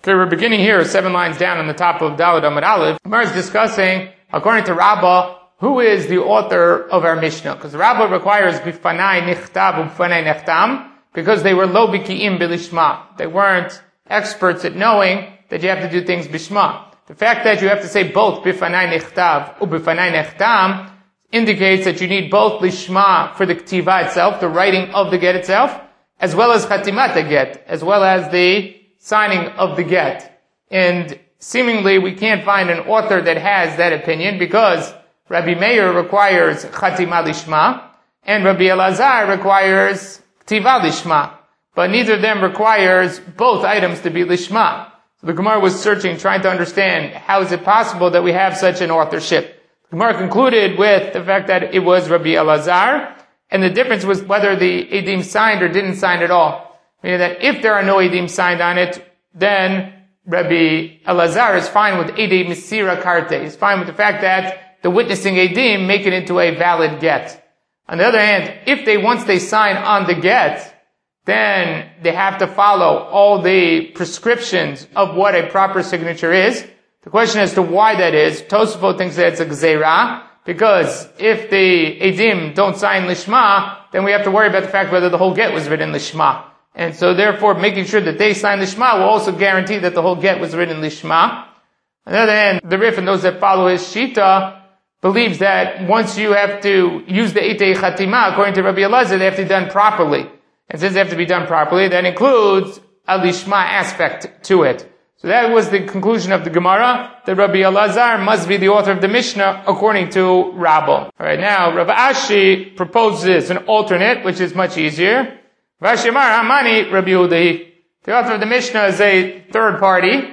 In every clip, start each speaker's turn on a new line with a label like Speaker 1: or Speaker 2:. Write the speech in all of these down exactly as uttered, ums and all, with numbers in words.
Speaker 1: Okay, we're beginning here, seven lines down on the top of Daled Amud Aleph. Gemara is discussing, according to Rabbah, who is the author of our Mishnah? Because Rabbah requires bifanai nichtav u'bifanai nechtam, because they were lo biki'im bilishma. They weren't experts at knowing that you have to do things bishma. The fact that you have to say both bifanai nichtav u'bifanai nechtam indicates that you need both lishma for the ktiva itself, the writing of the get itself, as well as chatimat get, as well as the signing of the get. And seemingly we can't find an author that has that opinion because Rabbi Meir requires chatima lishma and Rabbi Elazar requires ktiva lishma. But neither of them requires both items to be lishma. So the Gemara was searching, trying to understand how is it possible that we have such an authorship. The Gemara concluded with the fact that it was Rabbi Elazar, and the difference was whether the Edim signed or didn't sign at all. Meaning that if there are no Edim signed on it, then Rabbi Elazar is fine with Edim Misira Karte. He's fine with the fact that the witnessing Edim make it into a valid get. On the other hand, if they, once they sign on the get, then they have to follow all the prescriptions of what a proper signature is. The question as to why that is, Tosafot thinks that it's a gzeira, because if the Edim don't sign Lishma, then we have to worry about the fact whether the whole get was written Lishma. And so therefore, making sure that they sign Lishma will also guarantee that the whole get was written Lishma. On the other hand, the Rif and those that follow his Shita believes that once you have to use the Eitei Chatima, according to Rabbi Elazar, they have to be done properly. And since they have to be done properly, that includes a Lishma aspect to it. So that was the conclusion of the Gemara, that Rabbi Elazar must be the author of the Mishnah, according to Rabbah. Alright, now, Rav Ashi proposes an alternate, which is much easier. Vashimar Hamani Rabbi Yehuda. The author of the Mishnah is a third party,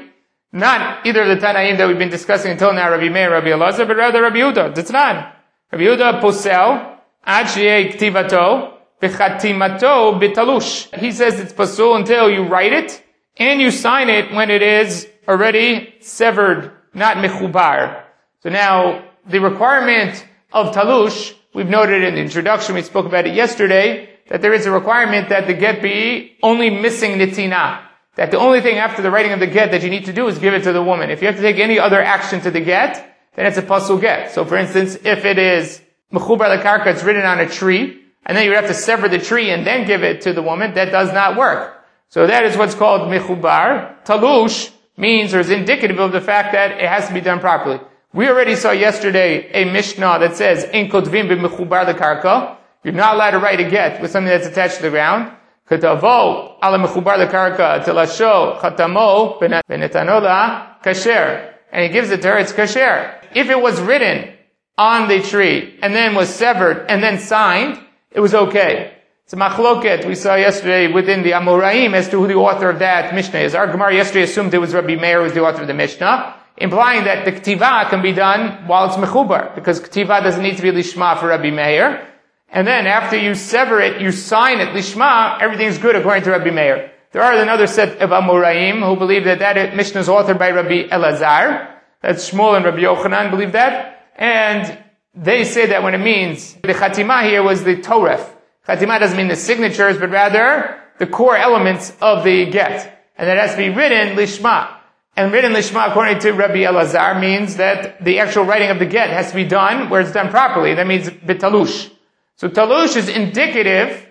Speaker 1: not either of the Tanaim that we've been discussing until now, Rabbi Meir, Rabbi Elazar, but rather Rabbi Yehuda. That's not. Rabbi Yehuda posel ad sheyeh ktivato b'chatimato b'talush. He says it's pasul until you write it and you sign it when it is already severed, not mechubar. So now the requirement of talush, we've noted in the introduction, we spoke about it yesterday, that there is a requirement that the get be only missing nitina. That the only thing after the writing of the get that you need to do is give it to the woman. If you have to take any other action to the get, then it's a pasul get. So for instance, if it is mechubar lekarka, it's written on a tree, and then you would have to sever the tree and then give it to the woman, that does not work. So that is what's called mechubar. Talush means or is indicative of the fact that it has to be done properly. We already saw yesterday a Mishnah that says, Ein kotvim b'mechubar lekarka. You're not allowed to write a get with something that's attached to the ground. Ketavo ala mechubar lekarka telasho chatamo benetanola kasher. And he gives it to her, it's kasher. If it was written on the tree and then was severed and then signed, it was okay. It's a machloket we saw yesterday within the Amoraim as to who the author of that Mishnah is. Our Gemara yesterday assumed it was Rabbi Meir who was the author of the Mishnah, implying that the ktiva can be done while it's mechubar, because ktiva doesn't need to be lishma for Rabbi Meir. And then after you sever it, you sign it, lishma, everything's good according to Rabbi Meir. There are another set of Amoraim who believe that that Mishnah is authored by Rabbi Elazar. That's Shmuel and Rabbi Yochanan believe that. And they say that when it means, the Chatima here was the Toref. Chatima doesn't mean the signatures, but rather the core elements of the get. And that has to be written lishma. And written lishma, according to Rabbi Elazar, means that the actual writing of the get has to be done where it's done properly. That means bitalush. So talush is indicative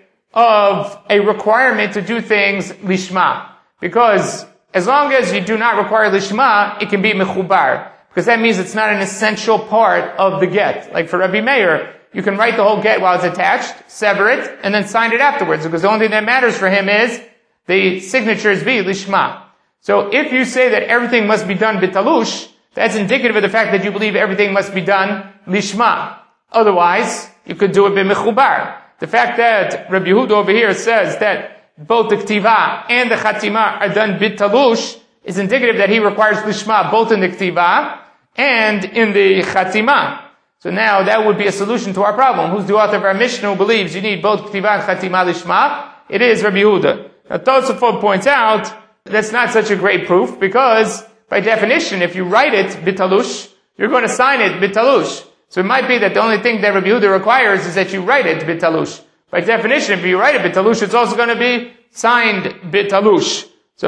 Speaker 1: of a requirement to do things lishma. Because as long as you do not require lishma, it can be mechubar. Because that means it's not an essential part of the get. Like for Rabbi Meir, you can write the whole get while it's attached, sever it, and then sign it afterwards. Because the only thing that matters for him is the signatures be lishma. So if you say that everything must be done bitalush, that's indicative of the fact that you believe everything must be done lishma. Otherwise, you could do it b'mechubar. The fact that Rabbi Yehuda over here says that both the ktiva and the chatima are done bitalush is indicative that he requires lishma both in the ktiva and in the chatima. So now that would be a solution to our problem. Who's the author of our Mishnah who believes you need both ktiva and chatima lishma? It is Rabbi Yehuda. Now Tosafot points out that's not such a great proof because by definition, if you write it bitalush, you're going to sign it bitalush. So it might be that the only thing that Rabbi Yehuda requires is that you write it bitalush. By definition, if you write it bitalush, it's also going to be signed bitalush. So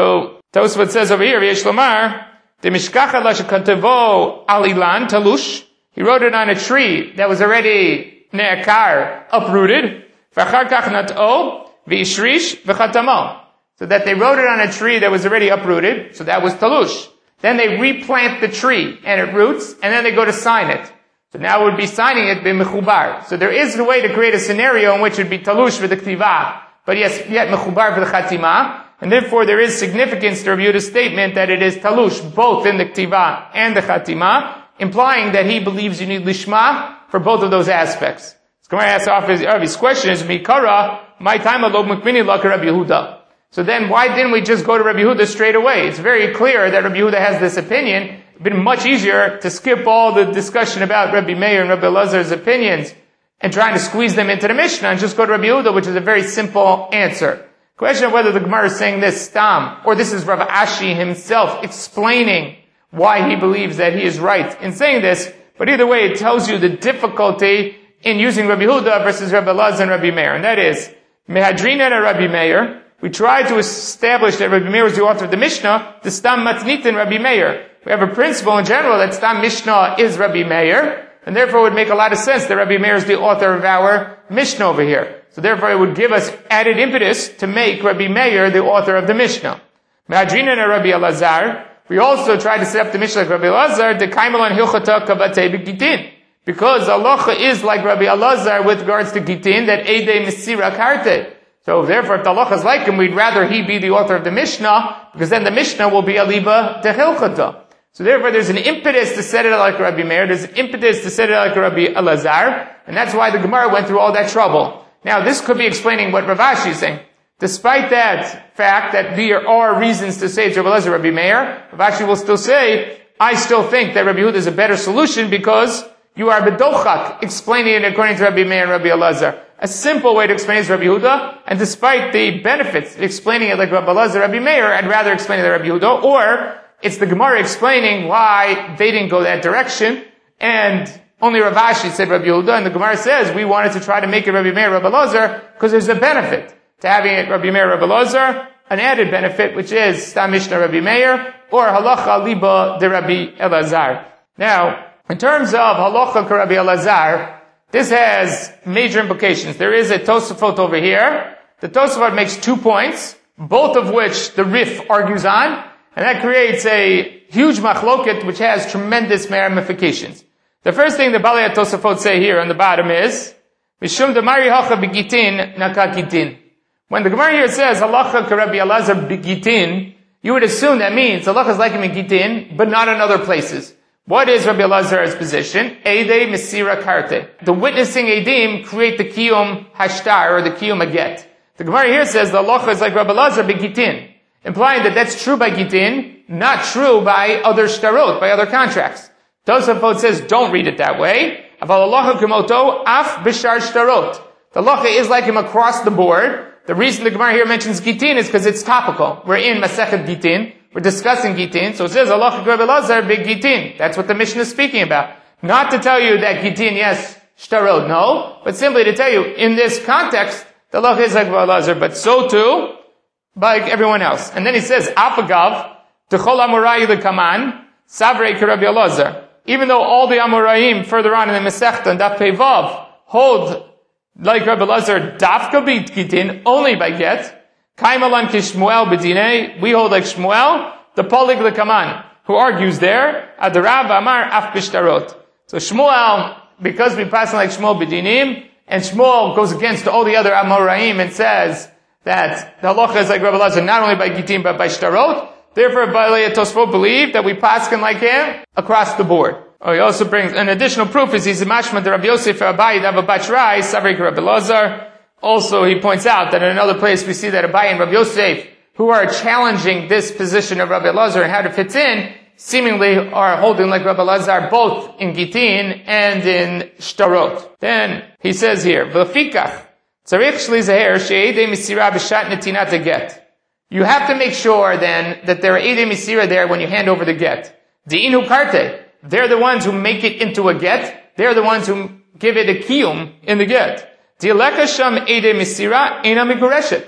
Speaker 1: Tosfot says over here, V'yesh lomar, the mishkacha lashakatevo alilan talush. He wrote it on a tree that was already ne'akar, uprooted. V'achar kach nat'o, v'ishrish, v'chatamo. So that they wrote it on a tree that was already uprooted, so that was talush. Then they replant the tree, and it roots, and then they go to sign it. So now it would be signing it b'mechubar. So there is a way to create a scenario in which it would be talush with the ktivah, but yes, yet mechubar for the chatima, and therefore there is significance to Rabbi Yehuda's statement that it is talush both in the ktivah and the chatima, implying that he believes you need lishma for both of those aspects. So Gemara asks off his, his question is, Mikara, my time alone mukmini laka Rabbi Yehuda. So then why didn't we just go to Rabbi Yehuda straight away? It's very clear that Rabbi Yehuda has this opinion. It would have been much easier to skip all the discussion about Rabbi Meir and Rabbi Elazar's opinions and trying to squeeze them into the Mishnah and just go to Rabbi Yehuda, which is a very simple answer. Question of whether the Gemara is saying this stam, or this is Rav Ashi himself explaining why he believes that he is right in saying this, but either way it tells you the difficulty in using Rabbi Yehuda versus Rabbi Elazar and Rabbi Meir, and that is, Mehadrina and Rabbi Meir, we tried to establish that Rabbi Meir was the author of the Mishnah, the Stam Matnitin Rabbi Meir. We have a principle in general that Stam Mishnah is Rabbi Meir, and therefore it would make a lot of sense that Rabbi Meir is the author of our Mishnah over here. So therefore it would give us added impetus to make Rabbi Meir the author of the Mishnah. Mehadrina and Rabbi Elazar, we also tried to set up the Mishnah like Rabbi Elazar, the Kaimalan Hilchata Kavatei B'Gitin. Because Allah is like Rabbi Elazar with regards to Gitin, that Eidei Mesira Karte. So therefore, if the halacha is like him, we'd rather he be the author of the Mishnah, because then the Mishnah will be aliba tehilchata. So therefore, there's an impetus to set it like Rabbi Meir, there's an impetus to set it like Rabbi Elazar, and that's why the Gemara went through all that trouble. Now, this could be explaining what Rav Ashi is saying. Despite that fact that there are reasons to say it's Rabbi Elazar, Rabbi Meir, Rav Ashi will still say, I still think that Rabbi Yehuda is a better solution because you are bedochak, explaining it according to Rabbi Meir and Rabbi Elazar. A simple way to explain it is Rabbi Yehuda, and despite the benefits of explaining it like Rabbi Elazar, Rabbi Meir, I'd rather explain it like Rabbi Yehuda, or it's the Gemara explaining why they didn't go that direction, and only Rav Ashi said Rabbi Yehuda, and the Gemara says we wanted to try to make it Rabbi Meir, Rabbi Elazar, because there's a benefit to having it Rabbi Meir, Rabbi Elazar, an added benefit, which is Stam Mishnah Rabbi Meir, or Halacha Liba de Rabbi Elazar. Now, in terms of Halacha ka Rabbi Elazar, this has major implications. There is a Tosafot over here. The Tosafot makes two points, both of which the Rif argues on, and that creates a huge machloket which has tremendous ramifications. The first thing the Balei Tosafot say here on the bottom is, Mishum demari hacha begitin nakakitin. When the Gemara here says halacha ka Rabbi Elazar begitin, you would assume that means halacha is like him in Gitin, but not in other places. What is Rabbi Elazar's position? Eidei Mesira Karte. The witnessing Eidim create the Kiyum Hashtar, or the Kiyum Aget. The Gemara here says the halacha is like Rabbi Elazar by Gitin, implying that that's true by Gitin, not true by other shtarot, by other contracts. Tosafot says don't read it that way. Aval halacha kemoto af b'shar shtarot. The halacha is like him across the board. The reason the Gemara here mentions Gitin is because it's topical. We're in Masechet Gitin. We're discussing Gitin, so it says Allah Rabbi Elazar big Gitin. That's what the Mishnah is speaking about. Not to tell you that Gitin, yes, shtarot, no, but simply to tell you, in this context, the Allah is like Rabbi Elazar, but so too, by everyone else. And then he says, Afagav, T'chol Amorai L'kaman, Savrei Rabbi Elazar. Even though all the Amoraim further on in the Masechta and Daf Pevav hold like Rabbi Elazar, Dafka bit Gitin, only by get, Kaimalan Kishmuel Bedine, we hold like Shmuel, the Polig Lekaman, who argues there, Adarav Amar Af Bishtarot. So Shmuel, because we pass like Shmuel Bedinim, and Shmuel goes against all the other Amoraim and says that the halacha is like Rabbi Elazar, not only by Gitin, but by Shtarot. Therefore, Balei Tosfot believe that we pass like him across the board. Oh, he also brings an additional proof is he's a mashma the Rabbi Yosef Abayi Dava Bachrai Savrik Rabbi Elazar. Also, he points out that in another place we see that Abayi and Rabbi Yosef, who are challenging this position of Rabbi Elazar and how it fits in, seemingly are holding like Rabbi Elazar both in Gitin and in Shtarot. Then he says here, V'lefikach tzarich shli zaher she'edei misira b'shat netinat get. You have to make sure then that there are edei misira there when you hand over the get. Di'inu karte. They're the ones who make it into a get. They're the ones who give it a kiyum in the get. Di'eleka sham edei misira ena migureshet.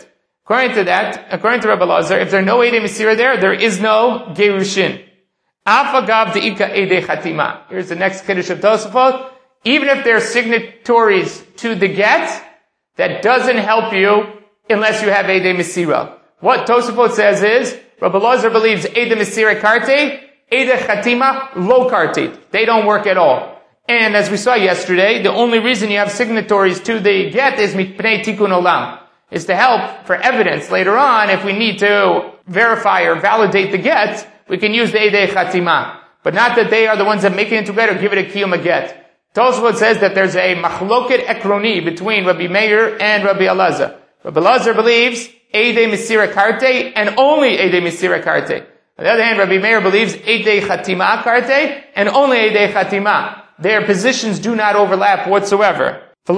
Speaker 1: According to that, according to Rabbi Lazar, if there are no Eidei Mesira there, there is no Gerushin. Afagav de'ika Eidei Chatima. Here's the next Kiddush of Tosafot. Even if there are signatories to the get, that doesn't help you unless you have Eidei Mesira. What Tosafot says is, Rabbi Lazar believes Eidei Mesira karte, Eidei Chatima lo karte. They don't work at all. And as we saw yesterday, the only reason you have signatories to the get is mitpnei tikkun olam, is to help for evidence later on. If we need to verify or validate the get, we can use the Eidei Chatima. But not that they are the ones that make it into get or give it a kiyum a get. Tosfot says that there's a machloket ekroni between Rabbi Meir and Rabbi Elazar. Rabbi Elazar believes Eidei Mesira karte and only Eidei Mesira karte. On the other hand, Rabbi Meir believes Eidei Chatima karte and only Eidei Chatima. Their positions do not overlap whatsoever. The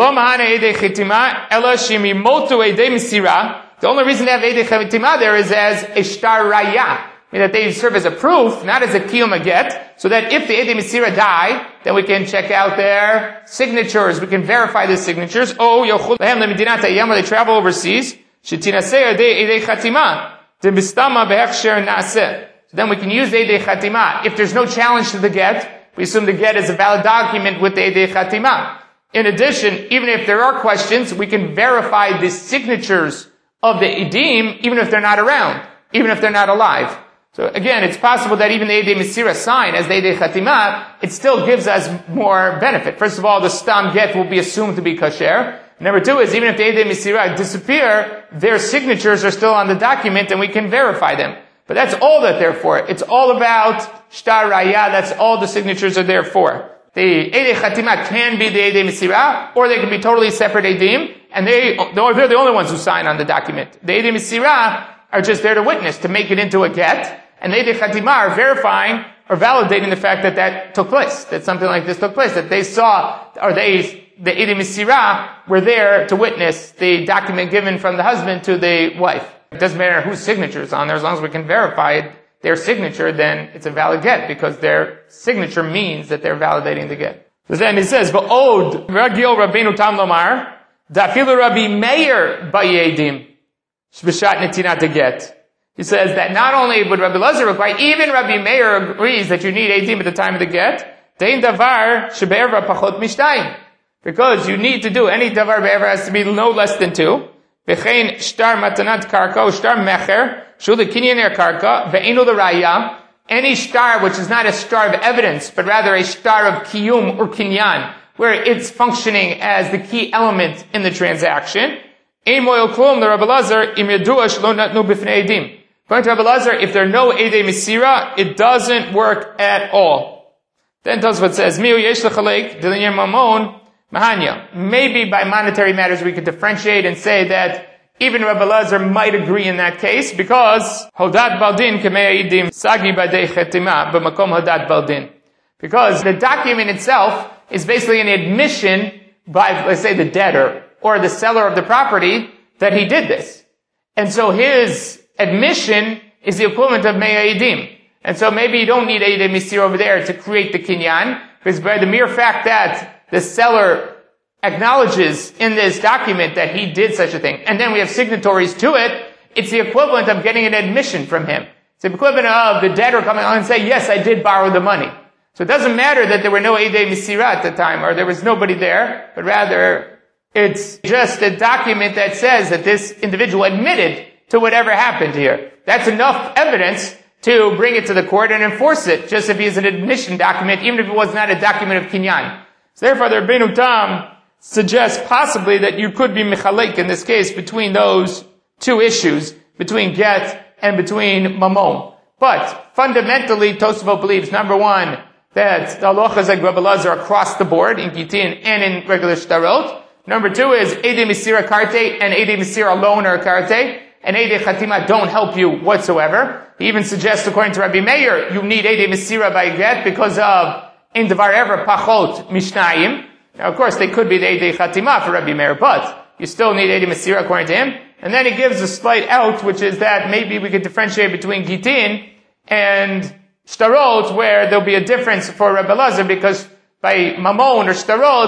Speaker 1: only reason they have Eidei Chatima there is as a shtar raya, that they serve as a proof, not as a kiyum a get, so that if the Eidei Mesira die, then we can check out their signatures, we can verify the signatures. Oh, yochul lehem lemedinat hayam, when they travel overseas, shetinaseh Eidei Chatima, debistama behechsher naaseh. So then we can use the Eidei Chatima. If there's no challenge to the get, we assume the get is a valid document with the Eidei Chatima. In addition, even if there are questions, we can verify the signatures of the Edim, even if they're not around, even if they're not alive. So again, it's possible that even the Eidei Mesira sign as the Eidei Chatima, it still gives us more benefit. First of all, the Stam get will be assumed to be kasher. Number two is, even if the Eidei Mesira disappear, their signatures are still on the document and we can verify them. But that's all that they're for. It's all about shtar raya, that's all the signatures are there for. The Eidei Chatima can be the Eidei Mesira, or they can be totally separate Eidim, and they, they're the only ones who sign on the document. The Eidei Mesira are just there to witness, to make it into a get, and the Eidei Chatima are verifying or validating the fact that that took place, that something like this took place, that they saw, or they, the Eidei Mesira were there to witness the document given from the husband to the wife. It doesn't matter whose signature is on there, as long as we can verify their signature, then it's a valid get, because their signature means that they're validating the get. So then it says, V'od Ragil Rabbeinu Tam Lomar, Dafilu Rabbi Meir Bayedim, Shbishat Netinat get. He says that not only would Rabbi Lazar require, even Rabbi Meir agrees that you need eighteen at the time of the get, Dein davar shebe'erva pachot mishtayim. Because you need to do, any davar be'erva has to be no less than two. V'chein shtar matanat karka, shtar mecher, shu the kinyaner karka, ve'enu the raya, any shtar which is not a shtar of evidence, but rather a shtar of kiyum or kinyan, where it's functioning as the key element in the transaction. Ein moil klum, the Rabbi Lazar, im yadua shlo natnu b'fnei edim. According to Rabbi Lazar, if there are no Eidei Mesira, it doesn't work at all. Then Tosfot says, Miu yesh lechalek d'linyan mamon mahanya. Maybe by monetary matters we could differentiate and say that even Rabbi Lazar might agree in that case, because Hodat Baldin kemei Eidim sagi b'dei chetima b'makom Hodat Baldin. Because the document itself is basically an admission by, let's say, the debtor or the seller of the property that he did this. And so his admission is the equivalent of Mei Eidim. And so maybe you don't need Eidei Mesira over there to create the kinyan, because by the mere fact that the seller acknowledges in this document that he did such a thing, and then we have signatories to it, it's the equivalent of getting an admission from him. It's the equivalent of the debtor coming on and saying, yes, I did borrow the money. So it doesn't matter that there were no Eidei Mesira at the time, or there was nobody there, but rather it's just a document that says that this individual admitted to whatever happened here. That's enough evidence to bring it to the court and enforce it, just if he is an admission document, even if it was not a document of kinyan. So therefore, the Rabbeinu Tam suggests possibly that you could be mechalek in this case between those two issues, between get and between mamon. But fundamentally, Tosafot believes, number one, that the halachas like Rabbi Lazar across the board in Gitin and in regular shtarot. Number two is Eidei Mesira karte and Eidei Mesira alone are karte. And Eidei Chatima don't help you whatsoever. He even suggests, according to Rabbi Meir, you need Eidei Mesira by get because of in Devar Ever Pachot Mishnayim. Now, of course, they could be the Eidei Chatima for Rabbi Meir, but you still need Eidei Mesira according to him. And then he gives a slight out, which is that maybe we could differentiate between Gitin and Shtarot, where there'll be a difference for Rabbi Lazar, because by Mamon or Shtarot,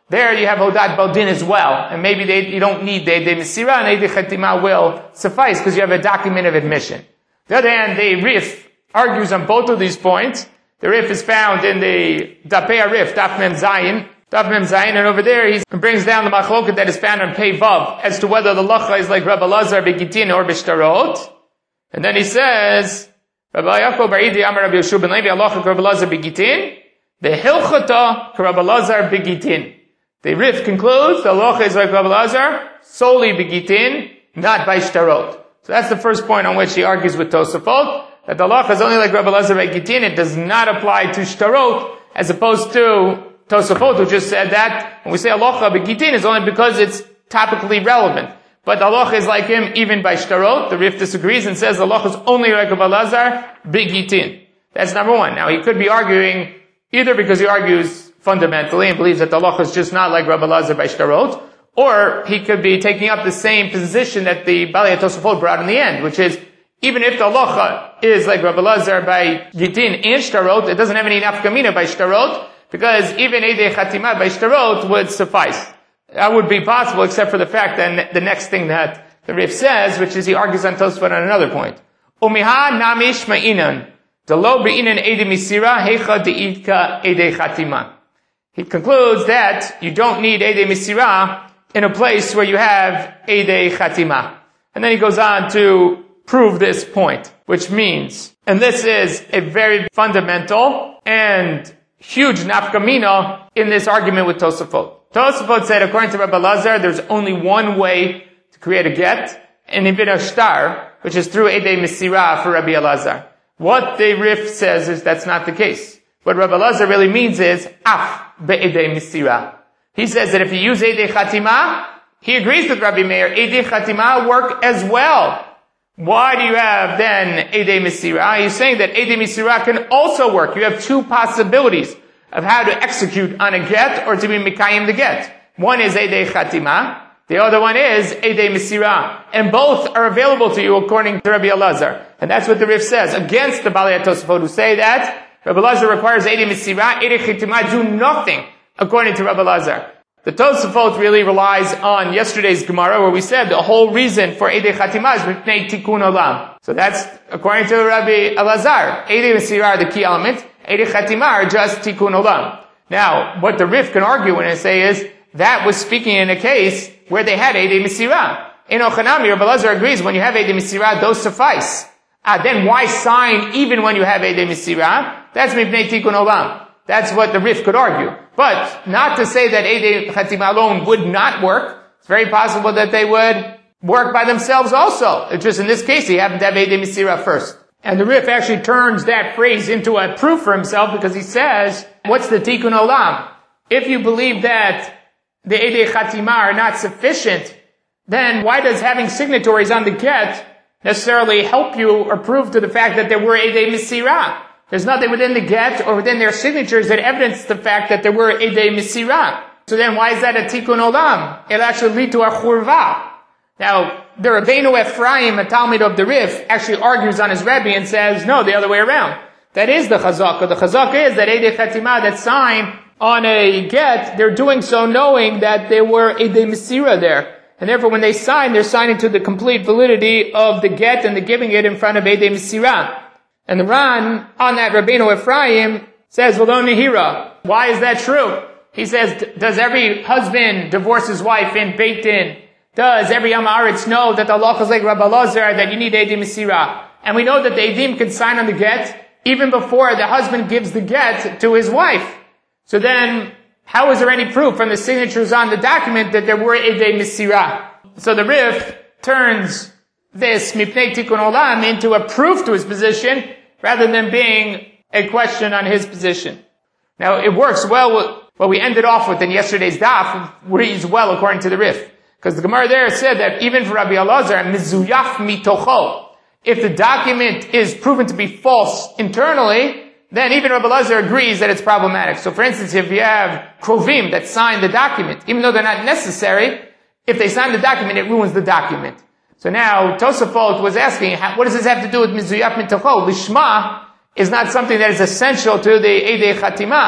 Speaker 1: there you have Hodat Baldin as well. And maybe they, you don't need the Eidei Mesira, and Eidei Chatima will suffice because you have a document of admission. On the other hand, the Rif argues on both of these points. The Rif is found in the Dapei Rif, Daf Mem Zayin, Daf Mem Zayin, and over there he brings down the machloket that is found on Pei Vav as to whether the Lacha is like Rabbi Lazar Begitin or Bishtarot. And then he says, Rabbi Yaakov Bar Idi Amar Rabbi Yeshua ben Levi Halacha Rabbi Lazar Begitin, the Hilchata Rabbi Lazar Begitin. The Rif concludes the Halacha is like Rabbi Lazar solely Begitin, not by Shtarot. So that's the first point on which he argues with Tosafot, that the Halacha is only like Rabbi Lazar Begitin. It does not apply to Shtarot, as opposed to Tosafot, who just said that when we say Halacha Begitin, it's only because it's topically relevant. But the halacha is like him even by shtarot. The Rif disagrees and says the halacha is only like Rabbi Lazar Begitin. That's number one. Now he could be arguing either because he argues fundamentally and believes that the halacha is just not like Rabbi Lazar by shtarot, or he could be taking up the same position that the Balei Tosafot brought in the end, which is even if the halacha is like Rabbi Lazar by Gitin and shtarot, it doesn't have any nafkamina by shtarot, because even Eidei Chatima by shtarot would suffice. That would be possible except for the fact that the next thing that the Rif says, which is he argues on Tosfot on another point. Umiha namish ma'inan. Delo be'inan Eidei Misira hecha de'itka Eidei Chatima. He concludes that you don't need Eidei Misira in a place where you have Eidei Chatima. And then he goes on to prove this point, which means, and this is a very fundamental and huge nafkamina in this argument with Tosafot. Tosafot said, according to Rabbi Lazar, there's only one way to create a get, and even a shtar, which is through Eidei Mesira for Rabbi Elazar. What the Rif says is that's not the case. What Rabbi Lazar really means is, af be'Eidei Mesira. He says that if you use Eidei Chatima, he agrees with Rabbi Meir, Eidei Chatima work as well. Why do you have then Eidei Mesira? He's saying that Eidei Mesira can also work. You have two possibilities of how to execute on a get or to be Mikayim the get. One is Eidei Chatima. The other one is Eidei Mesira. And both are available to you according to Rabbi Elazar. And that's what the Rif says. Against the Balei Tosafot who say that Rabbi Elazar requires Eidei Mesira, Eidei Chatima do nothing according to Rabbi Elazar. The Tosafot really relies on yesterday's Gemara where we said the whole reason for Eidei Chatima is Mipnei Tikkun Olam. So that's according to Rabbi Elazar. Eidei Mesira are the key element. Eidei Chatima are just Tikkun Olam. Now, what the Rif can argue and say is, that was speaking in a case where they had Eidei Mesira. In Ochanami, Rabbi Elazar agrees, when you have Eidei Mesira, those suffice. Ah, then why sign even when you have Eidei Mesira? That's Mipnei Tikkun Olam. That's what the Rif could argue. But, not to say that Eidei Chatima alone would not work. It's very possible that they would work by themselves also. It's just in this case, he happened to have Eidei Mesira first. And the Rif actually turns that phrase into a proof for himself because he says, what's the Tikkun Olam? If you believe that the Eidei Chatima are not sufficient, then why does having signatories on the get necessarily help you or prove to the fact that there were Eidei Mesira? There's nothing within the get or within their signatures that evidence the fact that there were Eidei Mesira. So then why is that a Tikkun Olam? It'll actually lead to a Churva. Now, the Rabbeinu Ephraim, a Talmud of the Rif, actually argues on his Rebbe and says, no, the other way around. That is the Chazaka. The Chazaka is that Eidei Chatima that sign on a get, they're doing so knowing that there were Eidei Mesira there. And therefore when they sign, they're signing to the complete validity of the get and the giving it in front of Eidei Mesira. And the Ran, on that Rabbeinu Ephraim, says, V'lo Nehira. Why is that true? He says, does every husband divorce his wife in Beit Din? Does every Am Haaretz know that the halacha is like Rabbi Lazar, that you need Eidei Mesira? And we know that the Eidim can sign on the get even before the husband gives the get to his wife. So then, how is there any proof from the signatures on the document that there were Eidei Mesira? So the Rif turns this Mipnei Tikkun Olam into a proof to his position rather than being a question on his position. Now, it works well with what we ended off with in yesterday's daf, reads well according to the Rif. Because the Gemara there said that even for Rabbi Elazar, mizuyaf mitocho, if the document is proven to be false internally, then even Rabbi Elazar agrees that it's problematic. So for instance, if you have krovim that sign the document, even though they're not necessary, if they sign the document, it ruins the document. So now, Tosafot was asking, what does this have to do with mizuyaf mitocho? Lishma is not something that is essential to the Eidei Chatima.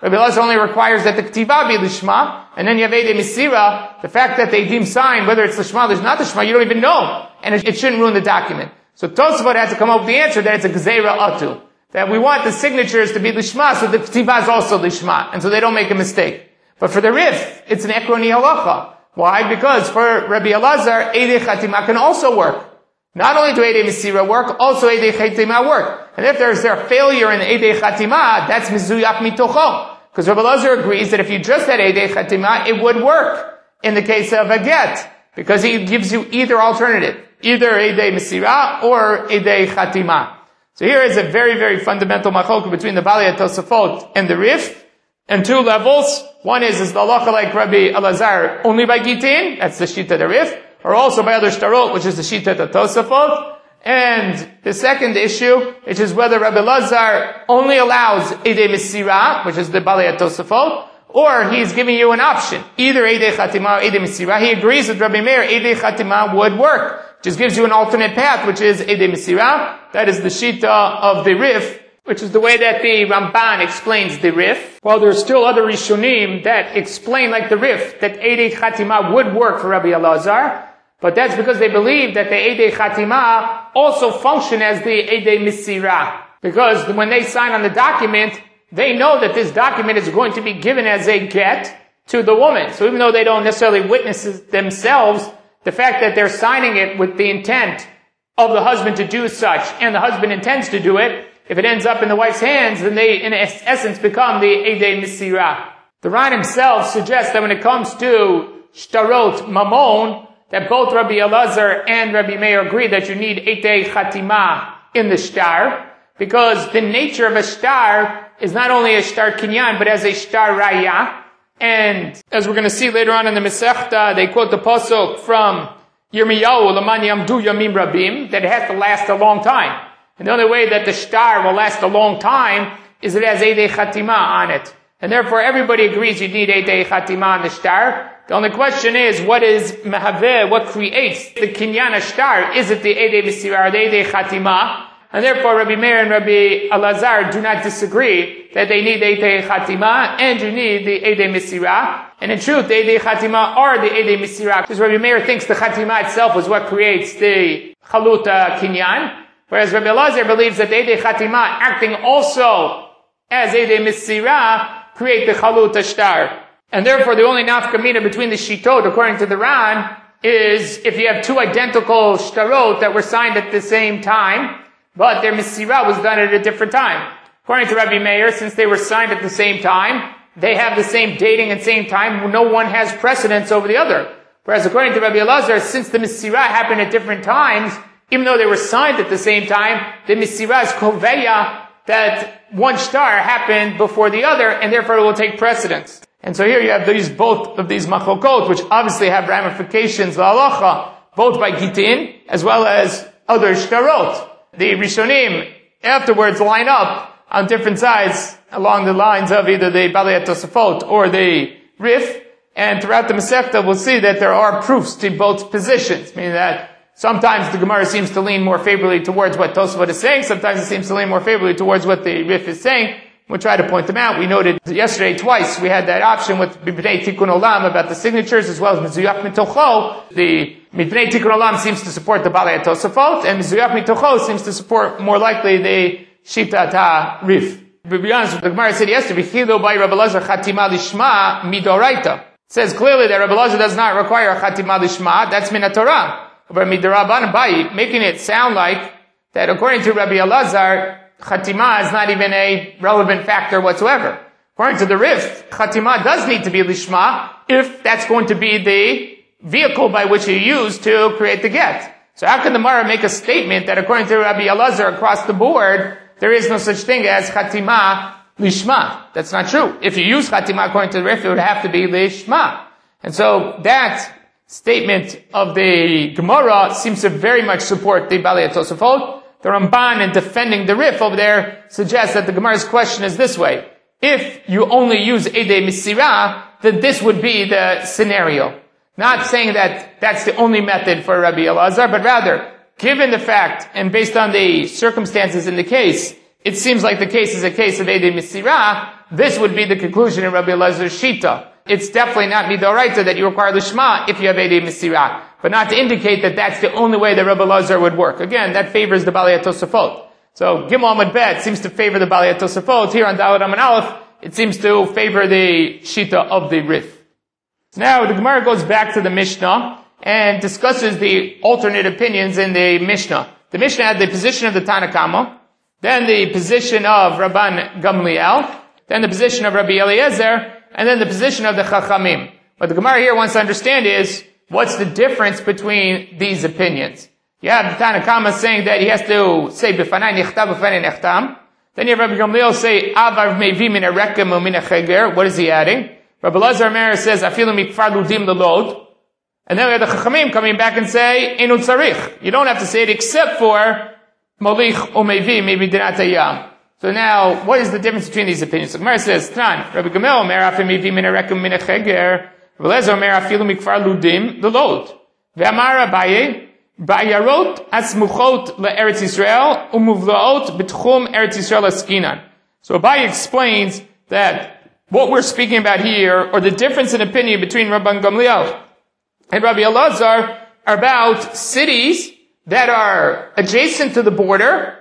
Speaker 1: Rabbi Elazar only requires that the Ktiva be Lishma, and then you have Eidei Mesira, the fact that they deem sign, whether it's Lishma or not Lishma, you don't even know, and it, it shouldn't ruin the document. So Tosafot had to come up with the answer that it's a Gzeira Atu, that we want the signatures to be Lishma, so the Ktiva is also Lishma, and so they don't make a mistake. But for the Rif, it's an Ekroni Halacha. Why? Because for Rabbi Elazar, Eidei Chatima can also work. Not only do Eidei Mesira work, also Eidei Chatima work. And if there's a failure in Eidei Chatima, that's Mizuyak Mitocho. Because Rabbi Elazar agrees that if you just had Eidei Chatima, it would work in the case of a get. Because he gives you either alternative. Either Eidei Mesira or Eidei Chatima. So here is a very, very fundamental machlok between the Balei Tosafot and the Rif. And two levels. One is, is the halacha like Rabbi Elazar only by Gitin, that's the Shita the Rif, or also by other Shtarot, which is the Shita the Tosafot. And the second issue, which is whether Rabbi Elazar only allows Eidei Mesira, which is the Balei Tosafot, or he's giving you an option, either Eidei Chatima or Eidei Mesira. He agrees with Rabbi Meir, Eidei Chatima would work. Just gives you an alternate path, which is Eidei Mesira. That is the Shita of the Rif, which is the way that the Ramban explains the Rif. While there are still other Rishonim that explain like the Rif, that Eidei Chatima would work for Rabbi Elazar, but that's because they believe that the Eidei Chatima also function as the Eidei Mesira. Because when they sign on the document, they know that this document is going to be given as a get to the woman. So even though they don't necessarily witness it themselves, the fact that they're signing it with the intent of the husband to do such, and the husband intends to do it, if it ends up in the wife's hands, then they, in essence, become the Eidei Mesira. The Ran himself suggests that when it comes to Shtarot Mamon, that both Rabbi Elazar and Rabbi Meir agree that you need Eidei Chatima in the shtar, because the nature of a shtar is not only a shtar kinyan, but as a shtar raya. And as we're going to see later on in the Masechta, they quote the pasuk from Yirmiyahu, Laman Yamdu Yamim Rabim, that it has to last a long time. And the only way that the shtar will last a long time is it has Eidei Chatima on it. And therefore everybody agrees you need Eidei Chatima on the shtar. The only question is, what is Mehaveh, what creates the Kinyan shtar? Is it the Eidei Mesira or the Eidei Chatima? And therefore Rabbi Meir and Rabbi Elazar do not disagree that they need Eidei Chatima and you need the Eidei Mesira. And in truth, the Eidei Chatima are the Eidei Mesira, because Rabbi Meir thinks the Chatima itself is what creates the Chaluta Kinyan. Whereas Rabbi Elazar believes that the Eidei Chatima, acting also as Eidei Mesira, create the Chalut Shtar. And therefore the only nafkamina between the Shitot, according to the Ran, is if you have two identical Shtarot that were signed at the same time, but their Mesira was done at a different time. According to Rabbi Meir, since they were signed at the same time, they have the same dating and same time, no one has precedence over the other. Whereas according to Rabbi Elazar, since the Mesira happened at different times, even though they were signed at the same time, the Mesira is koveya that one shtar happened before the other, and therefore it will take precedence. And so here you have these, both of these machlokot, which obviously have ramifications, la'alacha, both by Gitin, as well as other shtarot. The Rishonim afterwards line up on different sides along the lines of either the Balei Tosafot or the Rif, and throughout the Masechta we'll see that there are proofs to both positions, meaning that sometimes the Gemara seems to lean more favorably towards what Tosafot is saying, sometimes it seems to lean more favorably towards what the Rif is saying. We'll try to point them out. We noted yesterday twice we had that option with Mipnei Tikkun Olam about the signatures, as well as Mizuyak Mitocho. The Mipnei Tikkun Olam seems to support the Balei Tosafot, and Mizuyak Mitocho seems to support more likely the Shita Ta Rif. To be honest, the Gemara said yesterday, V'chido by Rabbi Elazar Chatima Lishma Midoraita. It says clearly that Rabbi Elazar does not require a Chatima Lishma, that's Min HaTorah. But Midaraban Bayi, making it sound like that according to Rabbi Elazar, Chatima is not even a relevant factor whatsoever. According to the Rif, Chatima does need to be Lishma if that's going to be the vehicle by which you use to create the get. So how can the Mara make a statement that according to Rabbi Elazar across the board, there is no such thing as Chatima Lishma? That's not true. If you use Chatima according to the Rif, it would have to be Lishma. And so that statement of the Gemara seems to very much support the Balei Tosafot. The Ramban, in defending the Rif over there, suggests that the Gemara's question is this way. If you only use Eidei Mesira, then this would be the scenario. Not saying that that's the only method for Rabbi Elazar, but rather, given the fact, and based on the circumstances in the case, it seems like the case is a case of Eidei Mesira, this would be the conclusion in Rabbi Elazar's Shita. It's definitely not midoraita that you require lishma if you have Edei Mesirah, but not to indicate that that's the only way that Rabbi Elazar would work. Again, that favors the Balei Tosafot. So Gimel Amud Bet seems to favor the Balei Tosafot. Here on Daled Amud Aleph, it seems to favor the Shita of the Rif. Now the Gemara goes back to the Mishnah and discusses the alternate opinions in the Mishnah. The Mishnah had the position of the Tana Kama, then the position of Rabban Gamliel, then the position of Rabbi Eliezer, and then the position of the Chachamim. What the Gemara here wants to understand is, what's the difference between these opinions? You have the Tana Kama saying that he has to say, B'fanai nichtav, b'fanai nechtam. Then you have Rabbi Gamliel say, Avar mevi min arekem u min acheger. What is he adding? Rabbi Elazar Meir says, Afilu mikfar ludim lelod. And then we have the Chachamim coming back and say, Enu tzarich. You don't have to say it except for Molich umevi mevi dinat hayam. So now, what is the difference between these opinions? So Gemara says, Tran, Rabbi Gamliel Omer afim mevi min arekem min acheger. Rabbi Elazar Omer afilu mikfar ludim lelod. Ve'amar Abaye, Ba'yarot asmuchot le'eretz Yisrael umuvlaot b'tchum eretz Yisrael askinan. So Abaye explains that what we're speaking about here, or the difference in opinion between Rabban Gamliel and Rabbi Elazar, are about cities that are adjacent to the border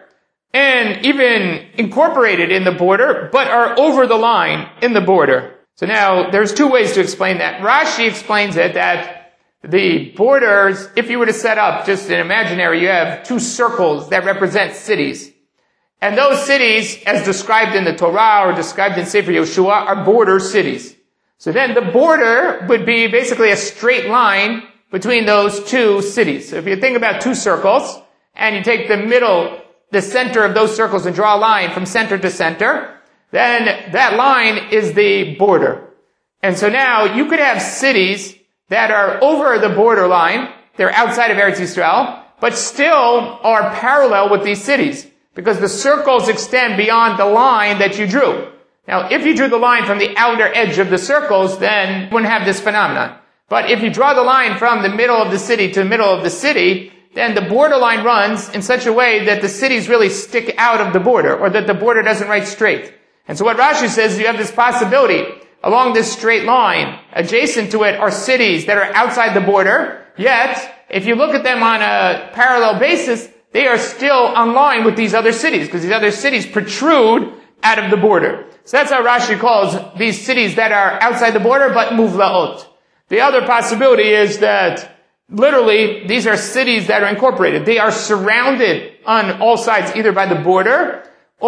Speaker 1: and even incorporated in the border, but are over the line in the border. So now, there's two ways to explain that. Rashi explains it that the borders, if you were to set up just an imaginary, you have two circles that represent cities. And those cities, as described in the Torah or described in Sefer Yoshua, are border cities. So then the border would be basically a straight line between those two cities. So if you think about two circles, and you take the middle, the center of those circles and draw a line from center to center, then that line is the border. And so now you could have cities that are over the border line, they're outside of Eretz Yisrael, but still are parallel with these cities, because the circles extend beyond the line that you drew. Now, if you drew the line from the outer edge of the circles, then you wouldn't have this phenomenon. But if you draw the line from the middle of the city to the middle of the city, then the borderline runs in such a way that the cities really stick out of the border, or that the border doesn't write straight. And so what Rashi says, you have this possibility, along this straight line, adjacent to it are cities that are outside the border, yet, if you look at them on a parallel basis, they are still on line with these other cities, because these other cities protrude out of the border. So that's how Rashi calls these cities that are outside the border, but muvlaot. The other possibility is that, literally, these are cities that are incorporated. They are surrounded on all sides, either by the border,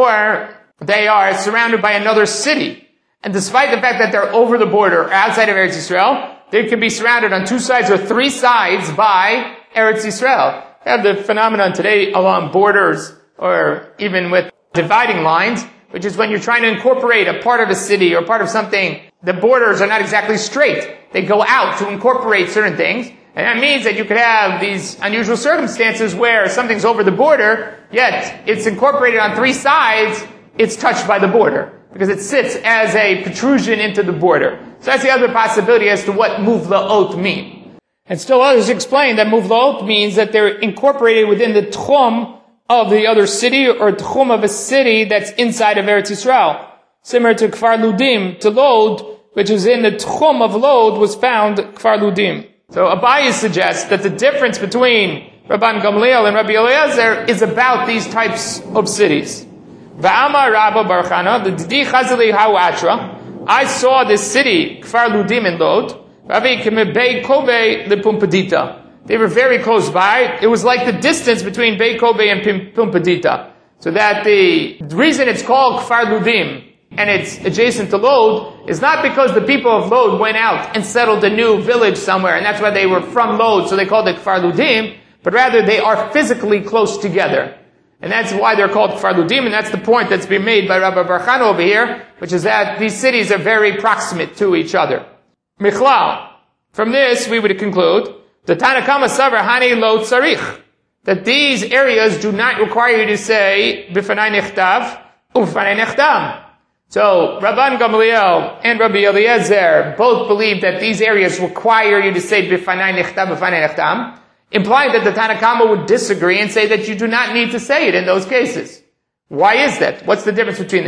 Speaker 1: or they are surrounded by another city. And despite the fact that they're over the border, or outside of Eretz Yisrael, they can be surrounded on two sides or three sides by Eretz Yisrael. We have the phenomenon today along borders, or even with dividing lines, which is when you're trying to incorporate a part of a city or part of something, the borders are not exactly straight. They go out to incorporate certain things, and that means that you could have these unusual circumstances where something's over the border, yet it's incorporated on three sides, it's touched by the border, because it sits as a protrusion into the border. So that's the other possibility as to what muvlaot mean. And still others explain that muvlaot means that they're incorporated within the tchum of the other city, or tchum of a city that's inside of Eretz Yisrael. Similar to Kfar Ludim, to Lod, which is in the tchum of Lod, was found Kfar Ludim. So Abaye suggests that the difference between Rabban Gamliel and Rabbi Eliezer is about these types of cities. Va'amar Rabba Bar Chana, the Didi Chazali Hawatra, I saw this city, Kfar Ludim in Lod, Ravi Kemebei Kobe Lepumpadita. They were very close by. It was like the distance between Bei Kobe and Pumpadita. So that the reason it's called Kfar Ludim, and it's adjacent to Lod, is not because the people of Lod went out and settled a new village somewhere, and that's why they were from Lod, so they called it Kfar Ludim, but rather they are physically close together. And that's why they're called Kfar Ludim, and that's the point that's been made by Rabbi Bar Chana over here, which is that these cities are very proximate to each other. Michlal. From this, we would conclude, the Tana Kama Savar Hani Lo Tzarich, that these areas do not require you to say B'fanai Nechtav, U'B'fanai Nechtam. So, Rabban Gamliel and Rabbi Eliezer both believe that these areas require you to say B'fanai Nechtav, B'fanai Nechtam, implying that the Tana Kama would disagree and say that you do not need to say it in those cases. Why is that? What's the difference between them?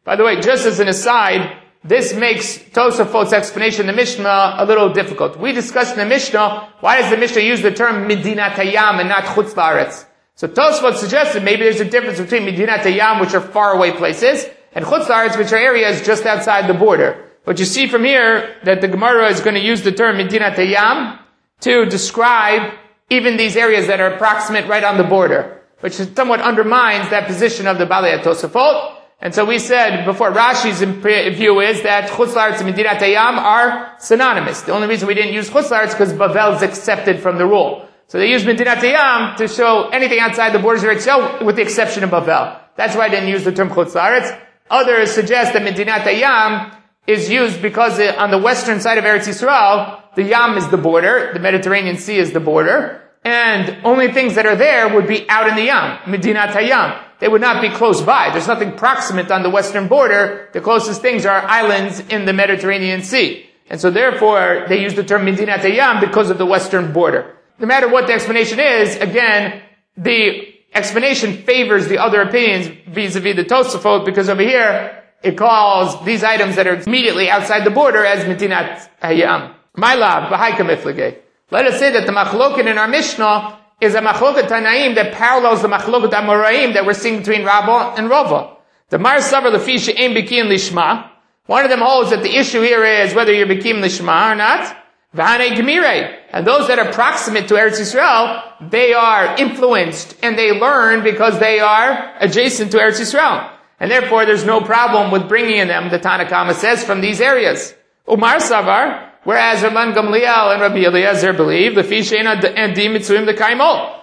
Speaker 1: By the way, just as an aside, this makes Tosafot's explanation in the Mishnah a little difficult. We discussed in the Mishnah, why does the Mishnah use the term Medinat Hayam and not Chutz La'aretz? So Tosafot suggested maybe there's a difference between Medinat Hayam, which are faraway places, and Chutz La'aretz, which are areas just outside the border. But you see from here that the Gemara is going to use the term Medinat Hayam to describe even these areas that are approximate right on the border, which somewhat undermines that position of the Balei Tosafot. And so we said before, Rashi's view is that Chutz La'aretz and Medinat Hayam are synonymous. The only reason we didn't use Chutz La'aretz is because Bavel is accepted from the rule. So they used Medinat Hayam to show anything outside the borders of Eretz with the exception of Bavel. That's why I didn't use the term Chutz La'aretz. Others suggest that Medinat Hayam is used because on the western side of Eretz Yisrael, the Yam is the border, the Mediterranean Sea is the border, and only things that are there would be out in the Yam, Medinat Hayam. They would not be close by. There's nothing proximate on the western border. The closest things are islands in the Mediterranean Sea. And so therefore, they use the term Medinat Hayam because of the western border. No matter what the explanation is, again, the explanation favors the other opinions vis-a-vis the Tosafot, because over here, it calls these items that are immediately outside the border as Medinat Hayam. My lab, B'haika Miflege. Let us say that the machloket in our Mishnah is a machloket Tanaim that parallels the machloket Amoraim that we're seeing between Rabbah and Rava. The Mar Savar Lefi She'ein Bikim Lishma. One of them holds that the issue here is whether you're Bikim Lishma or not. V'hanei Gemirei. And those that are proximate to Eretz Yisrael, they are influenced and they learn because they are adjacent to Eretz Yisrael. And therefore there's no problem with bringing in them, the Tanna Kama says, from these areas. Umar Savar, whereas Rabban Gamliel and Rabbi Eliezer believe, the Fisheina and Di Mitzuim the Kaimol.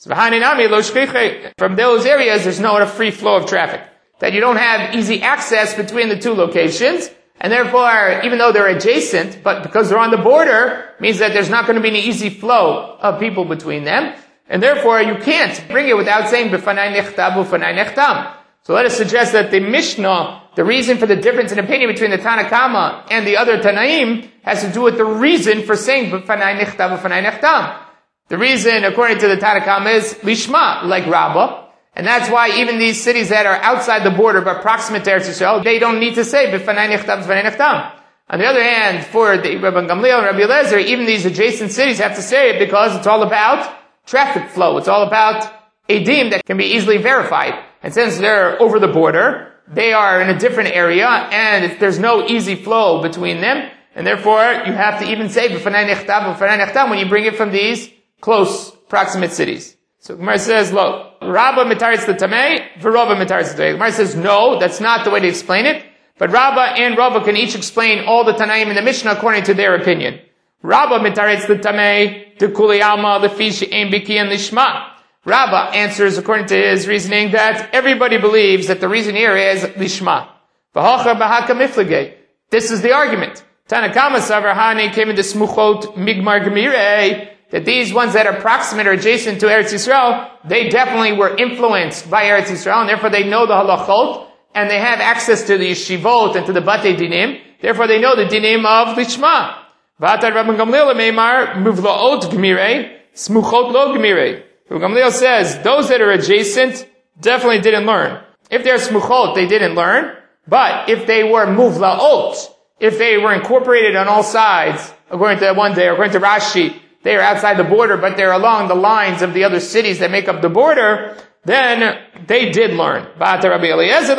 Speaker 1: From those areas, there's no free flow of traffic. That you don't have easy access between the two locations, and therefore, even though they're adjacent, but because they're on the border, means that there's not going to be an easy flow of people between them, and therefore you can't bring it without saying B'fanai nechtab, B'fanai nechtam. So let us suggest that the Mishnah, the reason for the difference in opinion between the Tanna Kama and the other Tanaim has to do with the reason for saying B'fanai nechtam, B'fanai nechtam. The reason, according to the Tanna Kama, is Lishma, like Rabbah. And that's why even these cities that are outside the border but proximate to Eretz Yisrael, they don't need to say B'fanai nechtam, B'fanai nechtam. On the other hand, for the Rabban Gamliel and Rabbi Eliezer, even these adjacent cities have to say it because it's all about traffic flow. It's all about edim that can be easily verified. And since they're over the border, they are in a different area, and there's no easy flow between them, and therefore you have to even say B'fanai nechtam, B'fanai nechtam when you bring it from these close, proximate cities. So Gemara says, look, Rabbah mitaritz the tamei, v'Rava mitaritz the tamei. Gemara says, no, that's not the way to explain it. But Rabbah and Rava can each explain all the Tanaim in the Mishnah according to their opinion. Rabbah mitaritz the tamei, de kuli alma lefi she'ein bikiyan lishma. Rabbah answers according to his reasoning that everybody believes that the reason here is lishma. V'hocha b'haka miflege. This is the argument. Tanna Kama savar hani came into smuchot migmar gemirei, that these ones that are proximate or adjacent to Eretz Yisrael, they definitely were influenced by Eretz Yisrael, and therefore they know the halachot, and they have access to the yeshivot and to the batei dinim, therefore they know the dinim of lishma. V'atar Rabban Gamliel meimar muvlaot gemirei, smuchot lo gemirei. Rabban Gamliel says, those that are adjacent definitely didn't learn. If they're smuchot, they didn't learn, but if they were muvlaot, if they were incorporated on all sides, according to one day, according to Rashi, they are outside the border, but they're along the lines of the other cities that make up the border, then they did learn. Rabbi Eliezer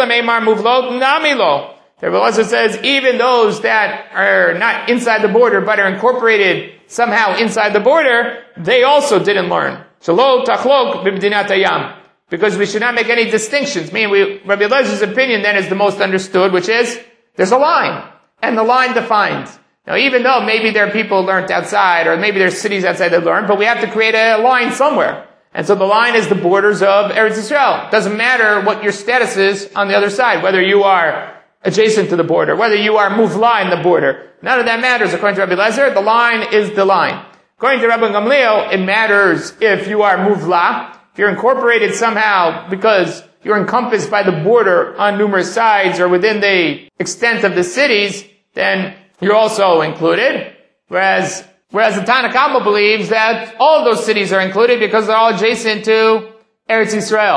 Speaker 1: says, even those that are not inside the border, but are incorporated somehow inside the border, they also didn't learn. Because we should not make any distinctions. Meaning, we, Rabbi Eliezer's opinion then is the most understood, which is, there's a line, and the line defines. Now, even though maybe there are people learned outside, or maybe there's cities outside that learn, but we have to create a line somewhere. And so the line is the borders of Eretz Yisrael. It doesn't matter what your status is on the other side, whether you are adjacent to the border, whether you are muvla in the border. None of that matters. According to Rabbi Eliezer, the line is the line. According to Rabban Gamliel, it matters if you are muvla, if you're incorporated somehow because you're encompassed by the border on numerous sides or within the extent of the cities, then you're also included, whereas whereas the Tanna Kama believes that all of those cities are included because they're all adjacent to Eretz Yisrael.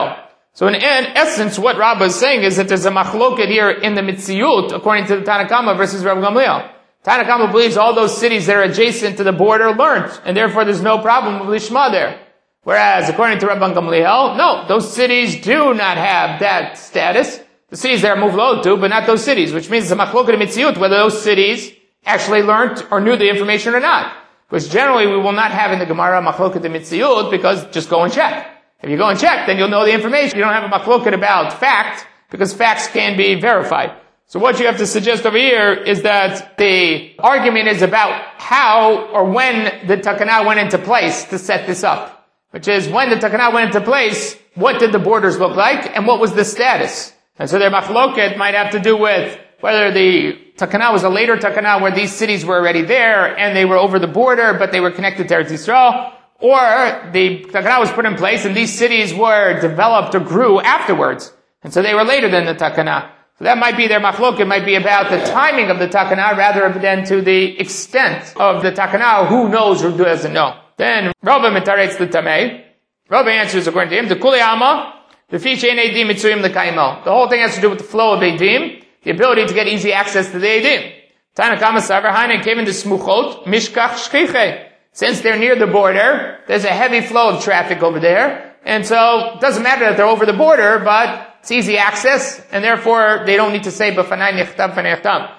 Speaker 1: So in essence, what Rabbah is saying is that there's a machloket here in the Mitziyut, according to the Tanna Kama versus Rabbi Gamliel. Tanna Kama believes all those cities that are adjacent to the border learned, and therefore there's no problem with Lishma there. Whereas, according to Rabbi Gamliel, no, those cities do not have that status. The cities that are muvlot do, but not those cities, which means it's a machloket in Mitziyut, whether those cities actually learned or knew the information or not. Because generally we will not have in the Gemara machloket in Mitziyut, because just go and check. If you go and check, then you'll know the information. You don't have a machloket about fact, because facts can be verified. So what you have to suggest over here is that the argument is about how or when the Takana went into place to set this up. Which is, when the Takana went into place, what did the borders look like, and what was the status? And so their machloket might have to do with whether the Takana was a later Takana where these cities were already there, and they were over the border, but they were connected to Eretz Yisrael, or the Takana was put in place and these cities were developed or grew afterwards. And so they were later than the Takana. So that might be their machloket, might be about the timing of the Takana rather than to the extent of the Takana, who knows or who doesn't know. Then, Rabba mitaretz the Tamei. Rabba answers according to him, the Kuli Amma, the Fish Ein Eidim Mitzuyim L'Kaimo. The whole thing has to do with the flow of Eidim, the ability to get easy access to the Eidim. Tanna Kama Savar Hainen came into Smuchot, Mishkach Shchiche. Since they're near the border, there's a heavy flow of traffic over there, and so it doesn't matter that they're over the border, but it's easy access, and therefore they don't need to say b'fanai nichtav v'nechtam.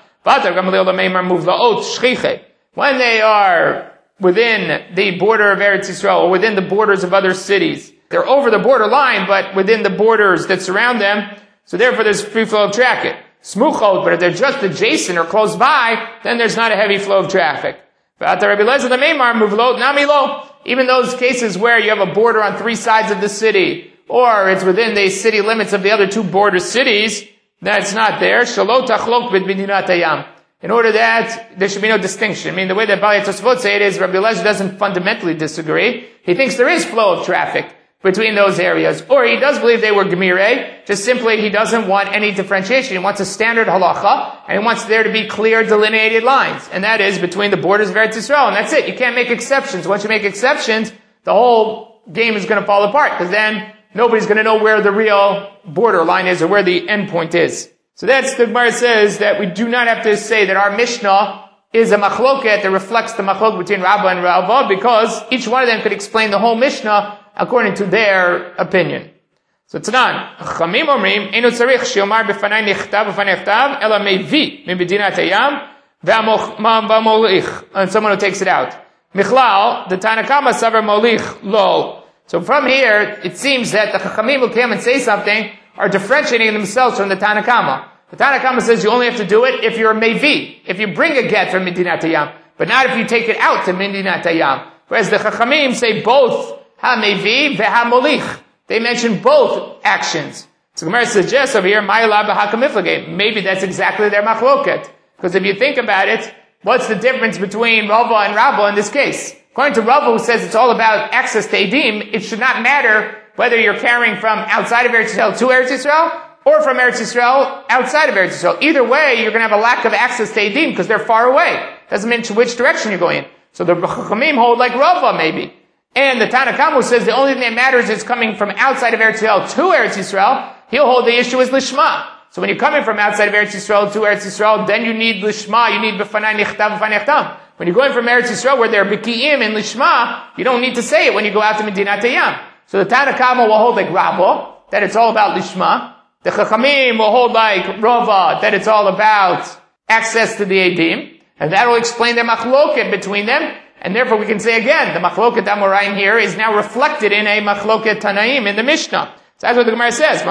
Speaker 1: When they are within the border of Eretz Yisrael, or within the borders of other cities, they're over the border line, but within the borders that surround them, so therefore there's free flow of traffic. Smuchot, but if they're just adjacent or close by, then there's not a heavy flow of traffic. Even those cases where you have a border on three sides of the city, or it's within the city limits of the other two border cities, that's not there. In order that there should be no distinction. I mean, the way that Balei Tosfot say it is, Rabbi Eliezer doesn't fundamentally disagree. He thinks there is flow of traffic between those areas. Or he does believe they were Gemirei, just simply he doesn't want any differentiation. He wants a standard halacha, and he wants there to be clear delineated lines. And that is between the borders of Eretz Yisrael, and that's it. You can't make exceptions. Once you make exceptions, the whole game is going to fall apart, because then nobody's going to know where the real border line is, or where the end point is. So that's, the Gemara says that we do not have to say that our Mishnah is a machloket that reflects the machlok between Rabbah and Rava, because each one of them could explain the whole Mishnah according to their opinion. So Tanan, Chamim Omrim, Eino Tzarich Shiomar B'fanai Nichtav B'fanai Nichtav, Ela Mevi Mibedinat Hayam V'Amolich, and someone who takes it out. Michlal, the Tanna Kama Savar Molich Lo. So from here, it seems that the Chachamim who came and say something are differentiating themselves from the Tanna Kama. The Tanna Kama says you only have to do it if you're a Mevi, if you bring a get from Medinat Hayam, but not if you take it out to Medinat Hayam. Whereas the Chachamim say both Ha-Mevi ve'ha-Molich. They mention both actions. So Gemara suggests over here, Ma'ila b'ha-kamiflage. Maybe that's exactly their machloket. Because if you think about it, what's the difference between Rava and Rabbah in this case? According to Rava, who says it's all about access to Eidim, it should not matter whether you're carrying from outside of Eretz Yisrael to Eretz Yisrael, or from Eretz Yisrael outside of Eretz Yisrael. Either way, you're going to have a lack of access to Eidim because they're far away. Doesn't mean to which direction you're going in. So the Chachamim hold like Rava, maybe. And the Tanna Kama says the only thing that matters is coming from outside of Eretz Yisrael to Eretz Yisrael. He'll hold the issue as Lishma. So when you're coming from outside of Eretz Yisrael to Eretz Yisrael, then you need Lishma, you need B'fanai Nichtav, B'fanai Nichtam. When you're going from Eretz Yisrael where they're B'ki'im and Lishma, you don't need to say it when you go out to Medinat Hayam. So the Tanna Kama will hold like Rabbah, that it's all about Lishma. The Chachamim will hold like Rava, that it's all about access to the Eidim. And that will explain the machloket between them. And therefore we can say again, the machloket Amoraim here is now reflected in a machloket Tanaim in the Mishnah. So that's what the Gemara says.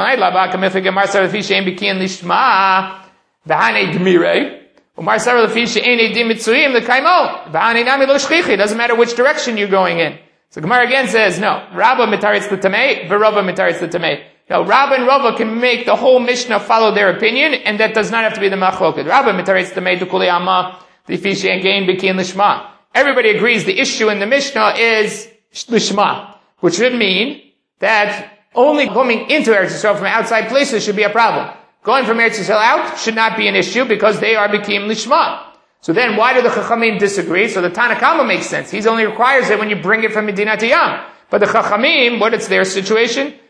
Speaker 1: It doesn't matter which direction you're going in. So Gemara again says, no, Rabbah mitaritz the tamei, v'Rava mitaritz the tamei. No, Rabbah and Rava can make the whole Mishnah follow their opinion, and that does not have to be the machloket. Rabbah mitaritz the tamei dukuli amma, the fishi and gain bikin lishma. Everybody agrees the issue in the Mishnah is lishma, which would mean that only coming into Eretz Yisrael from outside places should be a problem. Going from Eretz Yisrael out should not be an issue because they are bikim lishma. So then why do the Chachamim disagree? So the Tanna Kama makes sense. He only requires it when you bring it from Medinat Hayam. But the Chachamim, what is their situation?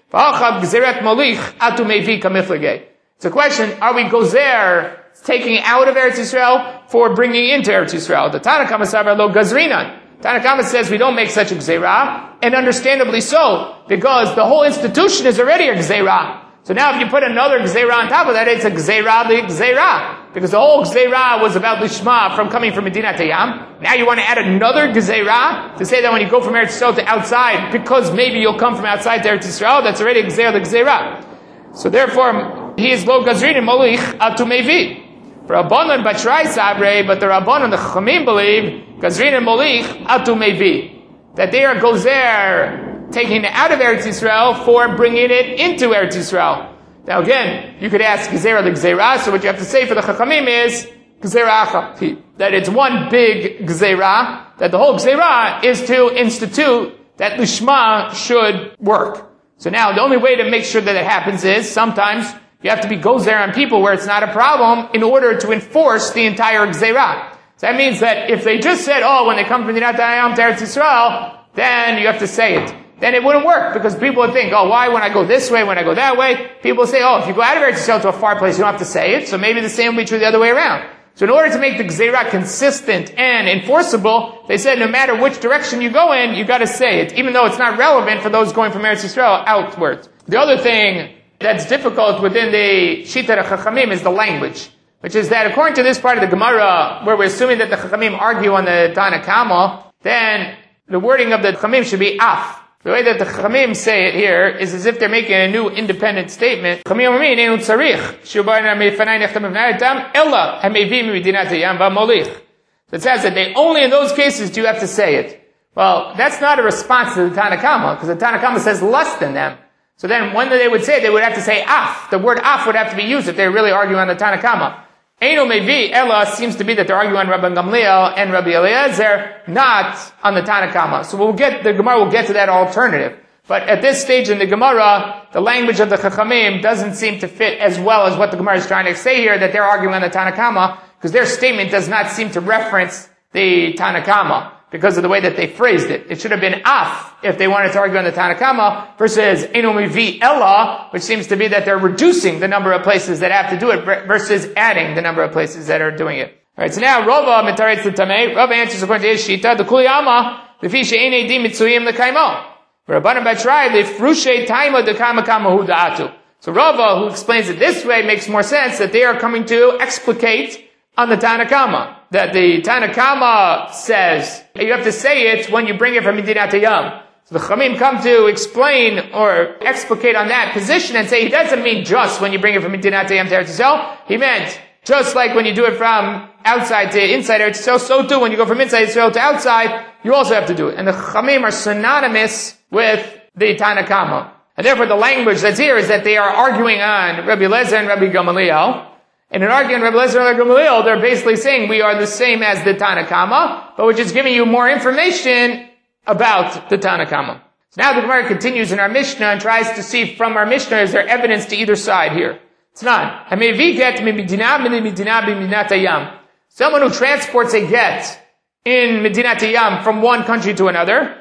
Speaker 1: It's a question, are we gozer taking out of Eretz Yisrael for bringing into Eretz Yisrael? The Tanakama Savar lo gazrinan. Tanakama says we don't make such a gzeira, and understandably so, because the whole institution is already a gzeira. So now if you put another gzeira on top of that, it's a gzeira li gzeira. Because the whole gzeira was about lishma from coming from Medinat Hayam. Now you want to add another gzeira to say that when you go from Eretz Yisrael to outside, because maybe you'll come from outside to Eretz Yisrael, that's already a gzeira li gzeira. So therefore, he is lo gazrin molich atu mevi. Rabbanon Batrai Sabre, but the Rabbanon, the Chachamim believe, Gazrin and Molich, Atu Mevi. That they are gozer, taking it out of Eretz Yisrael for bringing it into Eretz Yisrael. Now again, you could ask Gezerah the Gezerah, so what you have to say for the Chachamim is, Gezerah Achati. That it's one big Gezerah, that the whole Gezerah is to institute that Lishma should work. So now, the only way to make sure that it happens is, sometimes, you have to be gozer on people where it's not a problem in order to enforce the entire gzeira. So that means that if they just said, oh, when they come from Medinat Hayam to Eretz Yisrael, then you have to say it. Then it wouldn't work, because people would think, oh, why when I go this way, when I go that way? People say, oh, if you go out of Eretz Yisrael to a far place, you don't have to say it, so maybe the same will be true the other way around. So in order to make the gzeira consistent and enforceable, they said no matter which direction you go in, you gotta say it, even though it's not relevant for those going from Eretz Yisrael outwards. The other thing that's difficult within the Shita Chachamim is the language, which is that according to this part of the Gemara, where we're assuming that the Chachamim argue on the Tanakama, then the wording of the Chachamim should be af. The way that the Chachamim say it here is as if they're making a new independent statement. So it says that they only in those cases do you have to say it. Well, that's not a response to the Tanakama, because the Tanakama says less than them. So then when they would say it, they would have to say af. The word af would have to be used if they're really arguing on the Tanakama. Eino mevi, Ella seems to be that they're arguing on Rabban Gamliel and Rabbi Eliezer, not on the Tanakama. So we'll get, the Gemara will get to that alternative. But at this stage in the Gemara, the language of the Chachamim doesn't seem to fit as well as what the Gemara is trying to say here, that they're arguing on the Tanakama, because their statement does not seem to reference the Tanakama, because of the way that they phrased it. It should have been af if they wanted to argue on the Tanakama versus Eino mevi Ella, which seems to be that they're reducing the number of places that have to do it versus adding the number of places that are doing it. Alright, so now Rava mitaretz l'tamei. Rava answers according to his shita, the kuliyama, lefi she'ein edim mitzuyim l'kaimo. Rabbanan Batrai, lefrushe taima dekama kama hu da'atu. So Rava, who explains it this way, makes more sense that they are coming to explicate on the Tanakama. That the Tanakama says, you have to say it when you bring it from Medinat Hayam. So the Chachamim come to explain or explicate on that position and say, he doesn't mean just when you bring it from Medinat Hayam to Eretz Yisrael. He meant, just like when you do it from outside to inside Eretz Yisrael, so too when you go from inside Yisrael to outside, you also have to do it. And the Chachamim are synonymous with the Tanakama. And therefore the language that's here is that they are arguing on Rabbi Eliezer and Rabbi Gamaliel. And in arguing Rabbi Eliezer and Rabbi Gamaliel, they're basically saying we are the same as the Tanakama, but we're just giving you more information about the Tanakama. So now the Gemara continues in our Mishnah and tries to see from our Mishnah, is there evidence to either side here? It's not. Someone who transports a get in Medinat Hayam from one country to another,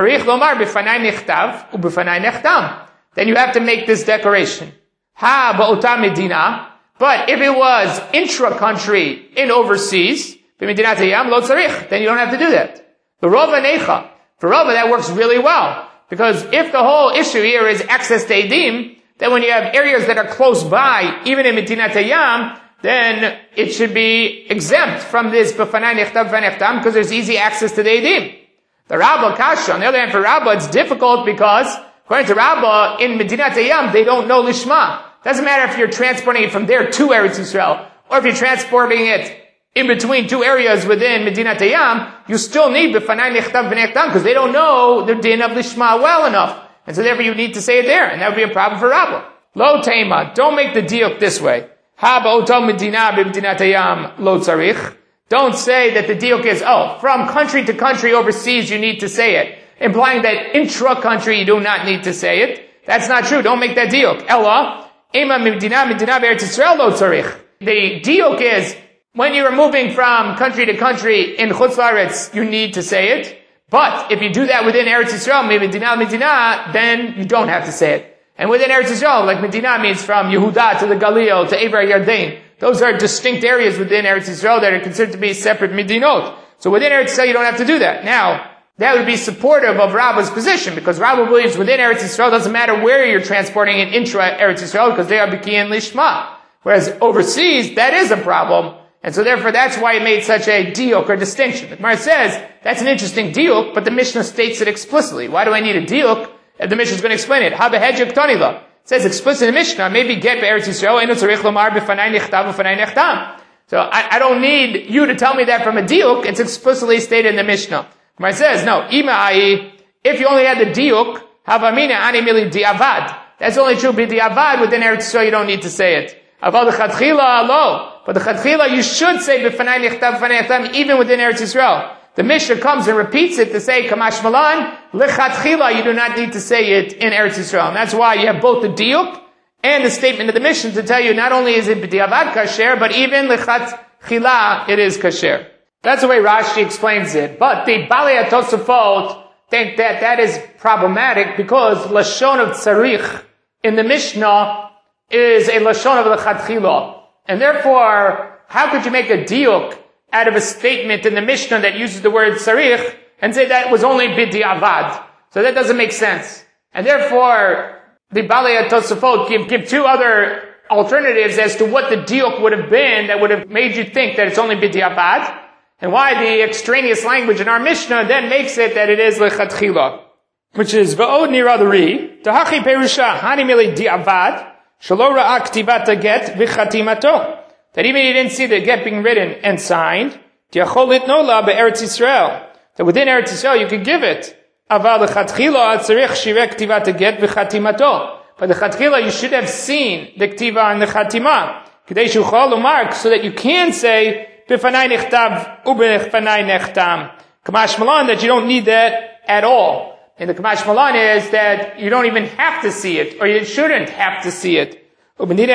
Speaker 1: then you have to make this declaration. Ha ba'ota medina. But if it was intra-country in overseas, then you don't have to do that. The Rava Necha. For Rava, that works really well. Because if the whole issue here is access to Edim, then when you have areas that are close by, even in Medinat Hayam, then it should be exempt from this B'fanai Nechtav V'nechtam, because there's easy access to the Edim. The Rabba Kasha, on the other hand, for Rabba, it's difficult because, according to Rabba, in Medinat Hayam, they don't know Lishma. Doesn't matter if you're transporting it from there to Eretz Yisrael, or if you're transporting it in between two areas within Medinat Hayam, you still need B'fanai Nechtav V'nechtam, because they don't know the din of Lishma well enough. And so therefore you need to say it there, and that would be a problem for Rabba. Lo Teima, don't make the diuk this way. Ha ba'oto medina b'Medinat Hayam lo tzarich. Don't say that the diuk is, oh, from country to country overseas you need to say it, implying that intra-country you do not need to say it. That's not true. Don't make that diuk. Ella, ema medina medina b'Eretz Yisrael lo tzarich. The diuk is, when you are moving from country to country in Chutz La'aretz, you need to say it. But if you do that within Eretz Yisrael, medina medina, then you don't have to say it. And within Eretz Yisrael, like Medina means from Yehuda to the Galil to Ever Yarden. Those are distinct areas within Eretz Yisrael that are considered to be separate Medinot. So within Eretz Yisrael, you don't have to do that. Now, that would be supportive of Rabbah's position, because Rabbah believes within Eretz Yisrael, doesn't matter where you're transporting in intra Eretz Yisrael, because they are Bikiyan Lishma. Whereas overseas, that is a problem. And so therefore, that's why it made such a diuk or distinction. The Gemara says, that's an interesting diuk, but the Mishnah states it explicitly. Why do I need a diuk? And the Mishnah is going to explain it. Habehedjuk tonila. It says explicitly in the Mishnah, maybe get Eretz Yisrael, eno tzarich lomar b'fanai nichtav b'fanai nechtam. So I, I don't need you to tell me that from a diuk. It's explicitly stated in the Mishnah. Gemara says, no, ima ai, if you only had the diuk, havamina ani mili diavad. That's only true b'diavad. Within Eretz Yisrael, you don't need to say it. Aval the chadchila alo. But the chadchila, you should say b'fanai nichtav b'fanai nechtam, even within Eretz Yisrael. The Mishnah comes and repeats it to say, Kamash Malan, lechatchila, you do not need to say it in Eretz Yisrael. And that's why you have both the diuk and the statement of the Mishnah to tell you not only is it b'diavad kasher, but even lechatchila, it is kasher. That's the way Rashi explains it. But the Balei HaTosafot think that that is problematic because Lashon of Tzarich in the Mishnah is a Lashon of lechatchila. And therefore, how could you make a diuk out of a statement in the Mishnah that uses the word sarich and say that was only b'diavad? So that doesn't make sense. And therefore, the Balei HaTosafot give, give two other alternatives as to what the diuk would have been that would have made you think that it's only b'diavad, and why the extraneous language in our Mishnah then makes it that it is lechatchila, which is v'od niradri tahachi perusha hani mili diavad shelo ra'a ktivat get v'chatimato. That even he didn't see the get being written and signed, that within Eretz Yisrael you could give it. But the chatchila you should have seen the ktiva and the chatima, so that you can say Kamash Malan that you don't need that at all. And the Kamash Malan is that you don't even have to see it, or you shouldn't have to see it. On the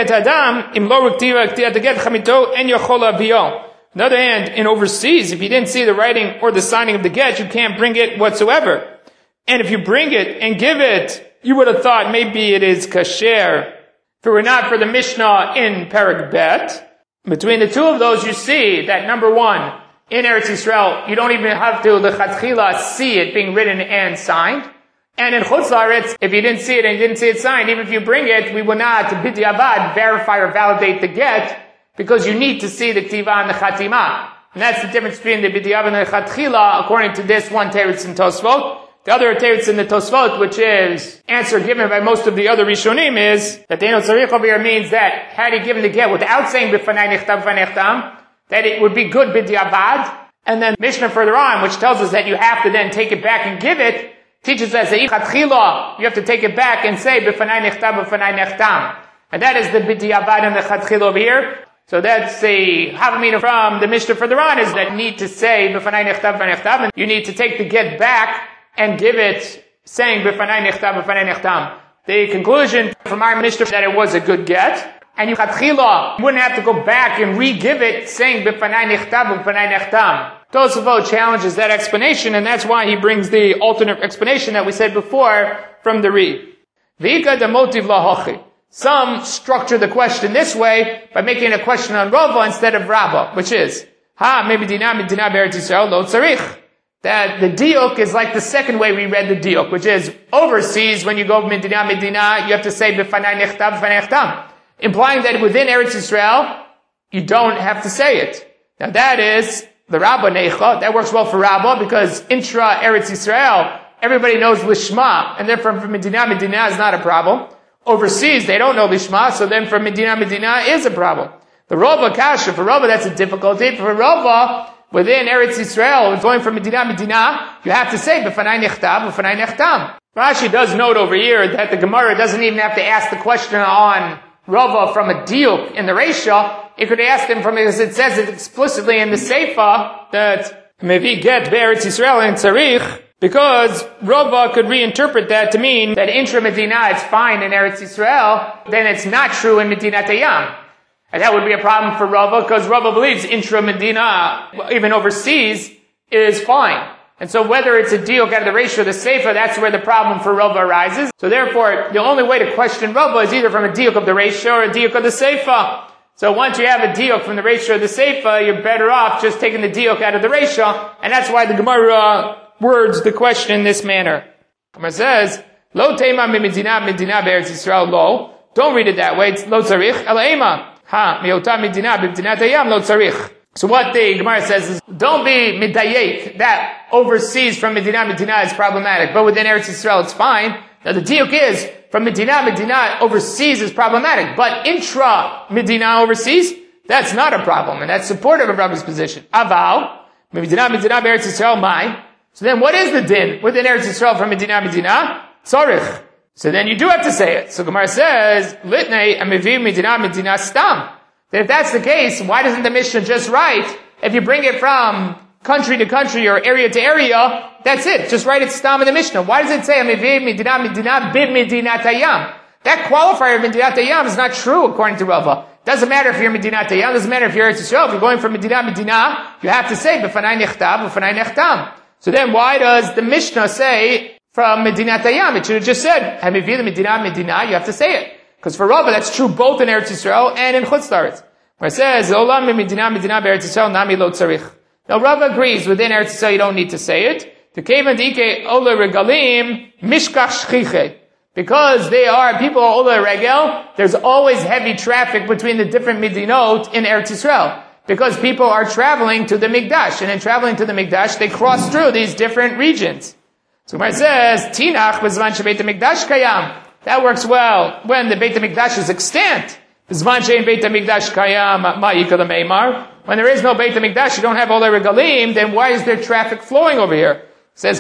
Speaker 1: other hand, in overseas, if you didn't see the writing or the signing of the get, you can't bring it whatsoever. And if you bring it and give it, you would have thought maybe it is kasher. If it were not for the Mishnah in Perek Bet, between the two of those you see that number one, in Eretz Yisrael, you don't even have to lechatchila see it being written and signed. And in Chutz La'aretz, if you didn't see it and you didn't see it signed, even if you bring it, we will not, b'diavad, verify or validate the get, because you need to see the ktiva and the chatima. And that's the difference between the b'diavad and the chatchila, according to this one teretz in Tosfot. The other teretz in the Tosfot, which is answer given by most of the other Rishonim, is that the Eino Tzarich over here means that had he given the get without saying b'fanai nichtav v'fanai nechtam, that it would be good b'diavad. And then Mishnah further on, which tells us that you have to then take it back and give it, teaches us that you have to take it back and say b'fanai nichtav b'fanai nechtam. And that is the b'diavad and the chatchila over here. So that's the havamina from the Mishnah further on, is that you need to say b'fanai nichtav b'fanai nechtam, and you need to take the get back and give it saying b'fanai nichtav b'fanai nechtam. The conclusion from our Mishnah that it was a good get, and you chatchila, you wouldn't have to go back and re-give it saying b'fanai nichtav b'fanai nechtam. Tosafot challenges that explanation, and that's why he brings the alternate explanation that we said before from the Re. V'ika de motiv lahachi. Some structure the question this way by making a question on Rava instead of Rabbah, which is, ha, maybe dina medina b'Eretz Yisrael lo tzarich. That the diuk is like the second way we read the diuk, which is overseas when you go medina medina, you have to say b'fanai nechtav b'fanai nechtam, implying that within Eretz Yisrael you don't have to say it. Now that is the Rabbah Neicha. That works well for Rabbah because intra Eretz Yisrael, everybody knows Lishma, and therefore for Medina, Medina is not a problem. Overseas, they don't know Lishma, so then for Medina, Medina is a problem. The Rava Kasha, for Rava, that's a difficulty. For Rava, within Eretz Yisrael, going from Medina, Medina, you have to say, B'fanai nechtav, B'fanai nechtam. Rashi does note over here that the Gemara doesn't even have to ask the question on Rava from a diuk in the Reisha. It could ask him from, because it says it explicitly in the Seifa that Mevi get Be'eretz Yisrael and Tzarich, because Rava could reinterpret that to mean that intra Medina it's fine in Eretz Yisrael, then it's not true in Medina Tayyam. And that would be a problem for Rava, because Rava believes intra Medina, even overseas, is fine. And so whether it's a diuk out of the ratio or the seifa, that's where the problem for Rava arises. So therefore, the only way to question Rava is either from a diuk of the ratio or a diuk of the seifa. So once you have a diuk from the ratio of the seifa, you're better off just taking the diuk out of the ratio, and that's why the Gemara words the question in this manner. Gemara says, Lo teima midina midina be'eretz Yisrael lo. Don't read it that way. It's lo tzarich. Ela ema. Ha, miota midina b'midinat hayam lo tzarich. So what the Gemara says is, don't be midayek. That overseas from Medina Medina is problematic, but within Eretz Yisrael it's fine. Now the diuk is, from Medina Medina overseas is problematic, but intra Medina overseas, that's not a problem, and that's supportive of Rabbi's position. Aval, Medina Medina Eretz Yisrael mai. So then what is the din within Eretz Yisrael from Medina Medina? Tzarich. So then you do have to say it. So Gemara says, Litnei amiviv Medina Medina stam. That if that's the case, why doesn't the Mishnah just write, if you bring it from country to country or area to area, that's it. Just write it stam in the Mishnah. Why does it say, Amiviv Medina Medina bid Medinat Hayam? That qualifier of Medinat Hayam is not true according to Rava. Doesn't matter if you're Medinat Hayam, doesn't matter if you're Eretz Yisrael. If you're going from Medina Medina, you have to say, B'fanai nechtav, B'fanai nechtam. So then why does the Mishnah say, from Medinat Hayam? It should have just said, Amiviv Medina Medina, you have to say it. Because for Rava, that's true both in Eretz Yisrael and in Chutz La'aretz. Where it says, Olam Medina Medina Eretz Yisrael nami lo tzarich. Now Rava agrees, within Eretz Yisrael you don't need to say it. The Kevan Dike Ola Regalim Mishkach Shchiche. Because they are, people are Ola Regel, there's always heavy traffic between the different Midinot in Eretz Yisrael. Because people are traveling to the Mikdash, and in traveling to the Mikdash, they cross through these different regions. So Gemara says, Tinach B'zman Shebeit HaMikdash Kayam. That works well when the Beit HaMikdash is extant. When there is no Beit HaMikdash, you don't have all the regalim, then why is there traffic flowing over here? It says,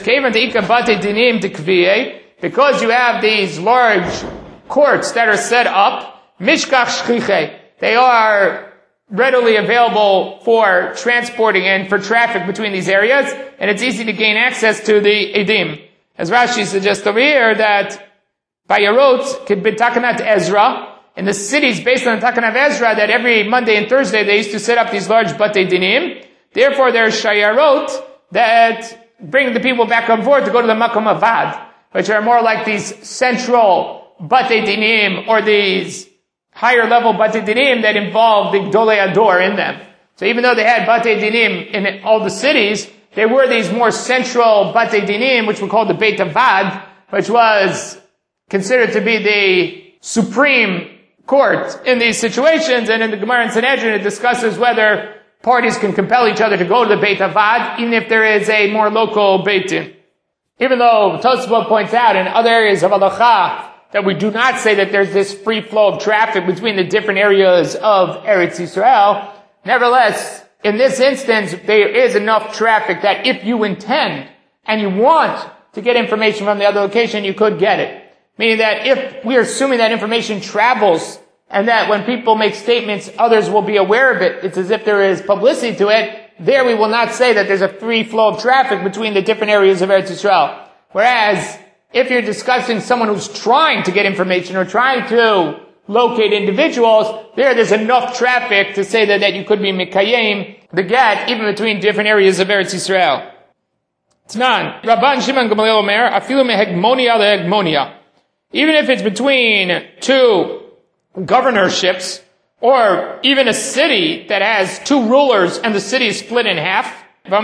Speaker 1: because you have these large courts that are set up, they are readily available for transporting and for traffic between these areas, and it's easy to gain access to the Edim. As Rashi suggests over here, that Bayarot could be Takanat Ezra, in the cities based on the Takan of Ezra, that every Monday and Thursday they used to set up these large Batei Dinim. Therefore there are Shayarot that bring the people back and forth to go to the Makom Avad, which are more like these central Batei Dinim, or these higher level Batei Dinim that involve the Gdolei Ador in them. So even though they had Batei Dinim in all the cities, there were these more central Batei Dinim, which were called the Beit Avad, which was considered to be the supreme court in these situations. And in the Gemara and Sanhedrin, it discusses whether parties can compel each other to go to the Beit Avad, even if there is a more local Beit Din. Even though Tosfot points out in other areas of Halacha that we do not say that there's this free flow of traffic between the different areas of Eretz Yisrael, nevertheless, in this instance, there is enough traffic that if you intend and you want to get information from the other location, you could get it. Meaning that if we're assuming that information travels and that when people make statements, others will be aware of it, it's as if there is publicity to it, there we will not say that there's a free flow of traffic between the different areas of Eretz Yisrael. Whereas, if you're discussing someone who's trying to get information or trying to locate individuals, there there's enough traffic to say that, that you could be Mikayim, the get, even between different areas of Eretz Yisrael. T'nan, Rabban Shimon Gamaliel Omer, afilu mehegmonia lehegmonia. Even if it's between two governorships, or even a city that has two rulers and the city is split in half. An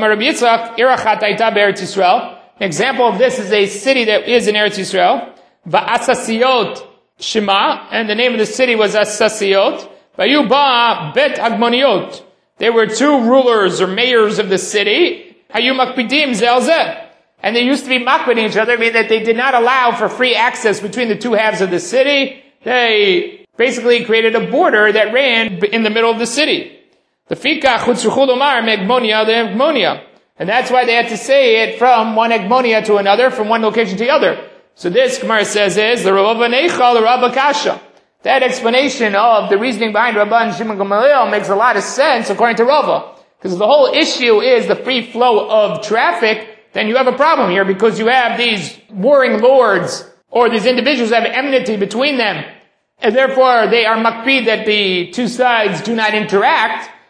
Speaker 1: example of this is a city that is in Eretz Yisrael. Va'asasiot Shema, and the name of the city was Asasiot. Vayuba Bet Agmoniot. There were two rulers or mayors of the city. Hayu Makpidim Zelzeh. And they used to be makbiding each other, meaning that they did not allow for free access between the two halves of the city. They basically created a border that ran in the middle of the city. The fikach hutzruchul omar megmonia the egmonia. And that's why they had to say it from one egmonia to another, from one location to the other. So this, Gemara says, is the Rabba Neichal, the Rabba Kasha. That explanation of the reasoning behind Rabban Shimon Gamaliel makes a lot of sense according to Rava. Because the whole issue is the free flow of traffic, then you have a problem here because you have these warring lords or these individuals have enmity between them, and therefore they are makpid that the two sides do not interact.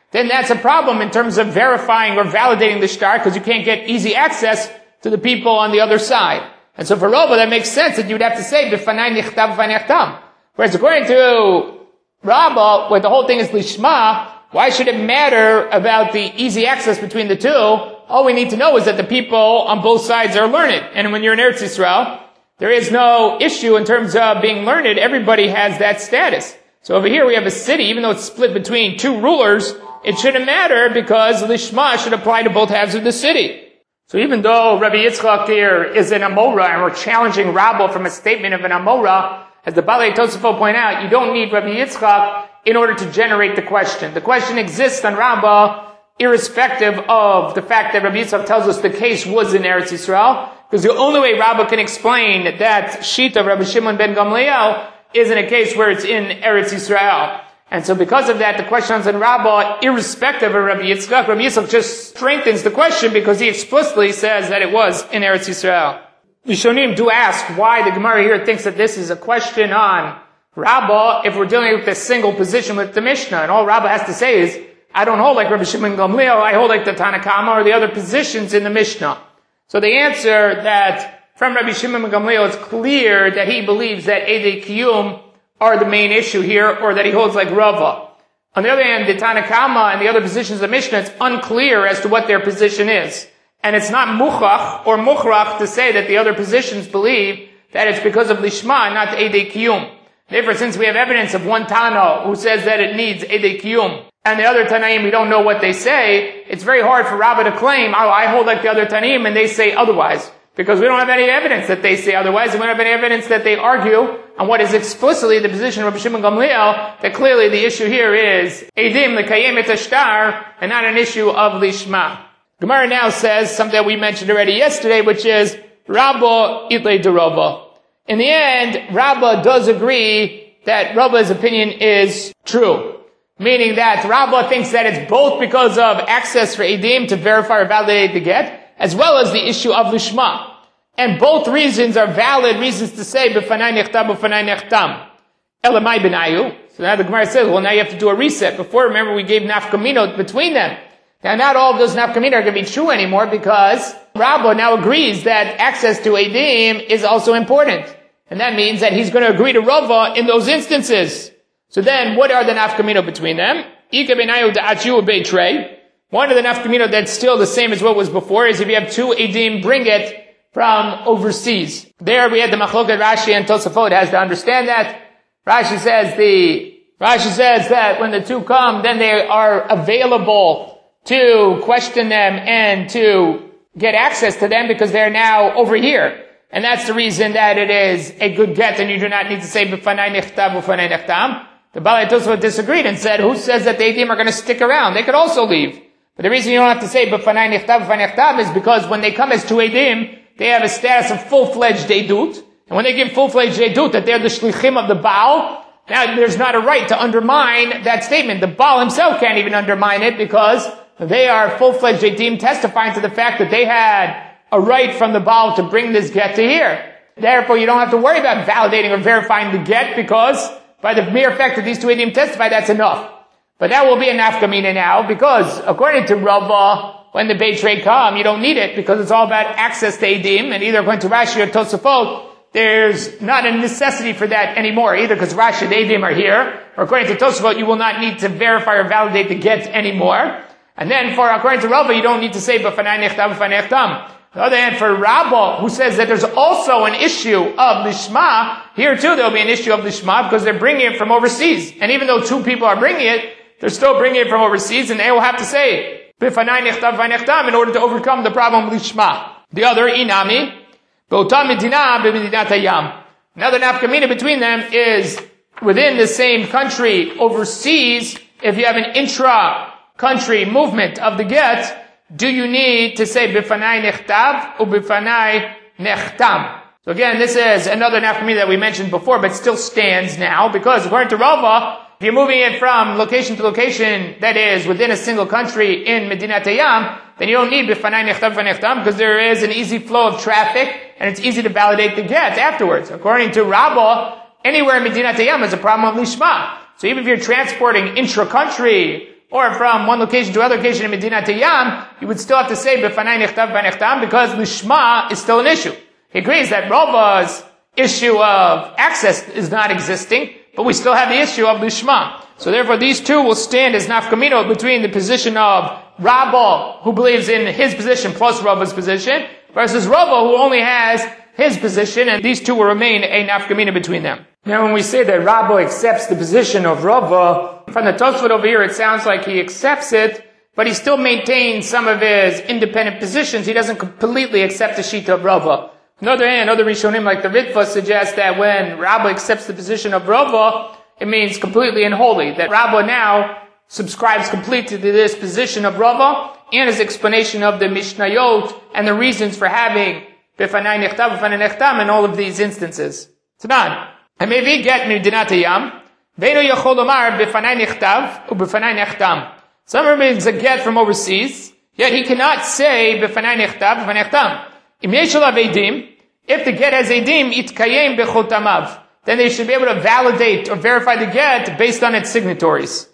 Speaker 1: then that's a problem in terms of verifying or validating the shtar, because you can't get easy access to the people on the other side. And so for Rava, that makes sense that you would have to say, b'fanai nichtav v'fanai nechtam. Whereas according to Rava, where the whole thing is lishma, why should it matter about the easy access between the two? All we need to know is that the people on both sides are learned. And when you're in Eretz Yisrael, there is no issue in terms of being learned. Everybody has that status. So over here we have a city, even though it's split between two rulers, it shouldn't matter because lishma should apply to both halves of the city. So even though Rabbi Yitzchak here is an Amora, and we're challenging Rabba from a statement of an Amora, as the Balei Tosafot point out, you don't need Rabbi Yitzchak in order to generate the question. The question exists on Rabba, irrespective of the fact that Rabbi Yitzchak tells us the case was in Eretz Yisrael, because the only way Rabba can explain that sheet of Rabbi Shimon ben Gamliel is in a case where it's in Eretz Yisrael. And so because of that, the question is in Rabbah, irrespective of Rabbi Yitzchak. Rabbi Yitzchak just strengthens the question because he explicitly says that it was in Eretz Yisrael. Rishonim do ask why the Gemara here thinks that this is a question on Rabbah if we're dealing with a single position with the Mishnah. And all Rabbah has to say is, I don't hold like Rabbi Shimon Gamliel, I hold like the Tanna Kama or the other positions in the Mishnah. So the answer that from Rabbi Shimon Gamliel, it's clear that he believes that Edei Kiyum are the main issue here, or that he holds like Rava. On the other hand, the Tanna Kama and the other positions of the Mishnah, it's unclear as to what their position is. And it's not muchach or muchrach to say that the other positions believe that it's because of lishma, not Edei Kiyum. Therefore, since we have evidence of one Tana who says that it needs Edei Kiyum, and the other Tanaim, we don't know what they say, it's very hard for Rabbah to claim, oh, I hold like the other Tanaim, and they say otherwise. Because we don't have any evidence that they say otherwise, and we don't have any evidence that they argue on what is explicitly the position of Rabbi Shimon Gamliel, that clearly the issue here is Eidim l'kayem et ashtar, and not an issue of lishma. Gemara now says something that we mentioned already yesterday, which is Rabba itlei de Rava. In the end, Rabba does agree that Rabba's opinion is true. Meaning that Rabba thinks that it's both because of access for Eidim to verify or validate the get, as well as the issue of lishma. And both reasons are valid reasons to say, b'fanai nechtam, b'fanai nechtam. Elamai b'nayu. So now the Gemara says, well, now you have to do a reset. Before, remember, we gave nafkamino between them. Now, not all of those nafkamino are going to be true anymore because Rabba now agrees that access to Eidim is also important. And that means that he's going to agree to Rava in those instances. So then, what are the nafkamino between them? Ika b'nayu da'achu b'trei. One of the nafkamino that's still the same as what was before is if you have two Eidim, bring it from overseas. There we had the Machloket Rashi and Tosafot has to understand that. Rashi says the, Rashi says that when the two come, then they are available to question them and to get access to them because they're now over here. And that's the reason that it is a good get and you do not need to say b'fanai nechtam, b'fanai nechtam. The Balei Tosafot disagreed and said, who says that the Eidim are going to stick around? They could also leave. But the reason you don't have to say b'fanai nechtam, b'fanai nechtam is because when they come as two Eidim, they have a status of full-fledged Eidut. And when they give full-fledged Eidut that they're the shlichim of the Baal, now there's not a right to undermine that statement. The Baal himself can't even undermine it because they are full-fledged Eidim testifying to the fact that they had a right from the Baal to bring this get to here. Therefore, you don't have to worry about validating or verifying the get because by the mere fact that these two Eidim testify, that's enough. But that will be a nafkamina now because according to Rava, when the Beit Rei come, you don't need it because it's all about access to Eidim, and either according to Rashi or Tosafot, there's not a necessity for that anymore, either because Rashi and Eidim are here, or according to Tosafot, you will not need to verify or validate the get anymore. And then for, according to Rava, you don't need to say, b'fanai nechtam, b'fanai nechtam. On the other hand, for Rabba, who says that there's also an issue of lishma, here too there'll be an issue of lishma because they're bringing it from overseas. And even though two people are bringing it, they're still bringing it from overseas, and they will have to say, b'fanai nechtam, b'fanai nechtam, in order to overcome the problem of lishma. The other, inami, b'ota medina, b'medinat hayam. Another nafkamina between them is within the same country, overseas, if you have an intra-country movement of the get, do you need to say b'fanai nechtav or b'fanai nechtam? So again, this is another nafkamina that we mentioned before, but still stands now, because according to Rava, if you're moving it from location to location that is within a single country in Medinat Hayam, then you don't need b'fanai nechtam b'fanai nechtam because there is an easy flow of traffic and it's easy to validate the get afterwards. According to Rava, anywhere in Medinat Hayam is a problem of lishma. So even if you're transporting intra-country or from one location to another location in Medina to Yam, you would still have to say B'fanai Nechtav V'nechtam because Lishma is still an issue. He agrees that Rava's issue of access is not existing, but we still have the issue of Lishma. So therefore these two will stand as nafkamino between the position of Rabba, who believes in his position plus Rava's position, versus Rava, who only has his position, and these two will remain a nafkamina between them. Now when we say that Rabba accepts the position of Rava, from the Tosfot over here it sounds like he accepts it, but he still maintains some of his independent positions. He doesn't completely accept the Shita of Rava. On the other hand, other Rishonim like the Ritva suggest that when Rabba accepts the position of Rava, it means completely and wholly. That Rabba now subscribes completely to this position of Rava and his explanation of the Mishnayot and the reasons for having B'fanai Nechtav, B'fanai Nechtam in all of these instances. Tanan. Hamevi get Medinat Yam, Ve'no Yachol Lomar B'fanai Nechtav, U'B'fanai Nechtam. Someone brings a get from overseas, yet he cannot say B'fanai Nechtav, B'fanai Nechtam. If the get has edim, itkayem bechotamav, then they should be able to validate or verify the get based on its signatories.